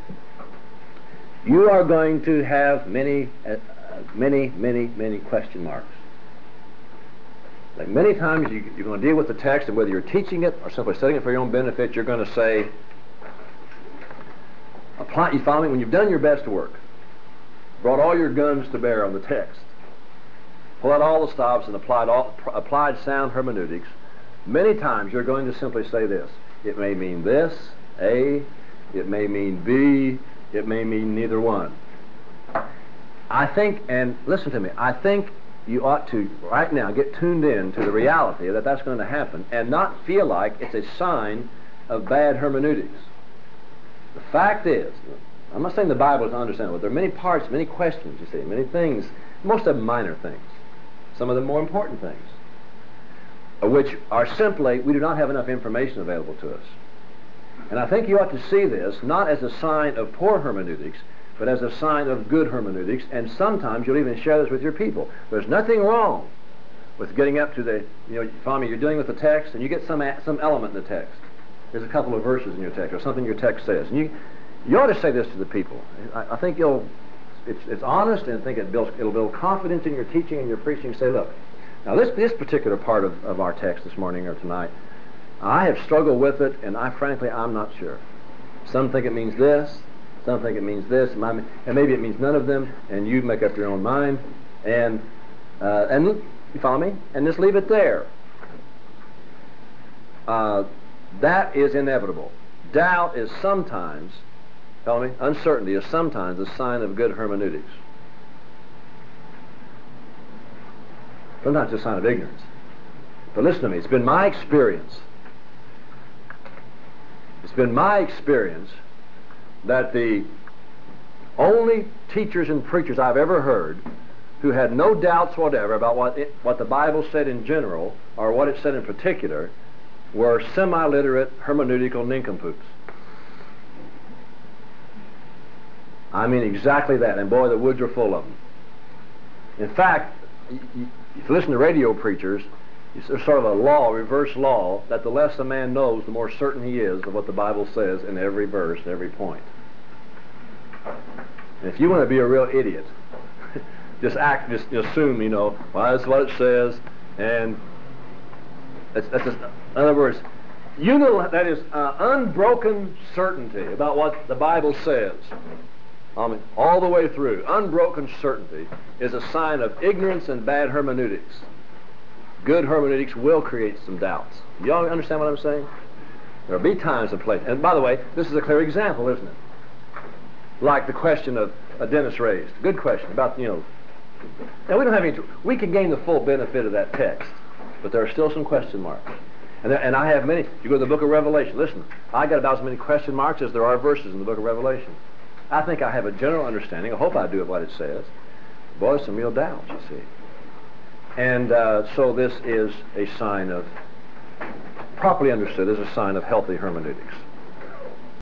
you are going to have many, uh, many, many, many question marks. Like many times you, you're going to deal with the text, and whether you're teaching it or simply studying it for your own benefit, you're going to say, apply, you follow me? When you've done your best work, brought all your guns to bear on the text, pulled out all the stops and applied, all, applied sound hermeneutics, many times you're going to simply say this. It may mean this, A, it may mean B, it may mean neither one. I think, and listen to me, I think you ought to, right now, get tuned in to the reality that that's going to happen and not feel like it's a sign of bad hermeneutics. The fact is, I'm not saying the Bible is understandable, but there are many parts, many questions, you see, many things, most of them minor things, some of them more important things, which are simply, we do not have enough information available to us. And I think you ought to see this not as a sign of poor hermeneutics, but as a sign of good hermeneutics, and sometimes you'll even share this with your people. There's nothing wrong with getting up to the, you know, follow me, you're dealing with the text, and you get some a, some element in the text. There's a couple of verses in your text, or something your text says. And you, you ought to say this to the people. I, I think you'll, it's, it's honest, and I think it builds, it'll build confidence in your teaching and your preaching. Say, look, now this, this particular part of, of our text this morning or tonight, I have struggled with it, and I frankly, I'm not sure. Some think it means this, some think it means this, and maybe it means none of them, and you make up your own mind, and uh, and you follow me? And just leave it there. Uh, that is inevitable. Doubt is sometimes, follow me? Uncertainty is sometimes a sign of good hermeneutics. Sometimes it's a sign of ignorance. But listen to me, it's been my experience It's been my experience that the only teachers and preachers I've ever heard who had no doubts whatever about what it, what the Bible said in general or what it said in particular were semi-literate hermeneutical nincompoops. I mean exactly that, and boy, the woods are full of them. In fact, if you listen to radio preachers, there's sort of a law, a reverse law, that the less a man knows, the more certain he is of what the Bible says in every verse, every point. And if you want to be a real idiot, just act, just assume, you know, well, that's what it says, and that's, that's just, in other words, you know, that is uh, unbroken certainty about what the Bible says. I mean, all the way through, unbroken certainty is a sign of ignorance and bad hermeneutics. Good hermeneutics will create some doubts. You all understand what I'm saying? There will be times and places. And by the way, this is a clear example, isn't it? Like the question of uh, Dennis raised. Good question about, you know. Now, we don't have any, we can gain the full benefit of that text, but there are still some question marks. And, there, and I have many. You go to the book of Revelation. Listen, I got about as many question marks as there are verses in the book of Revelation. I think I have a general understanding. I hope I do of what it says. Boy, some real doubts, you see. And uh, so this is a sign of, properly understood, is a sign of healthy hermeneutics.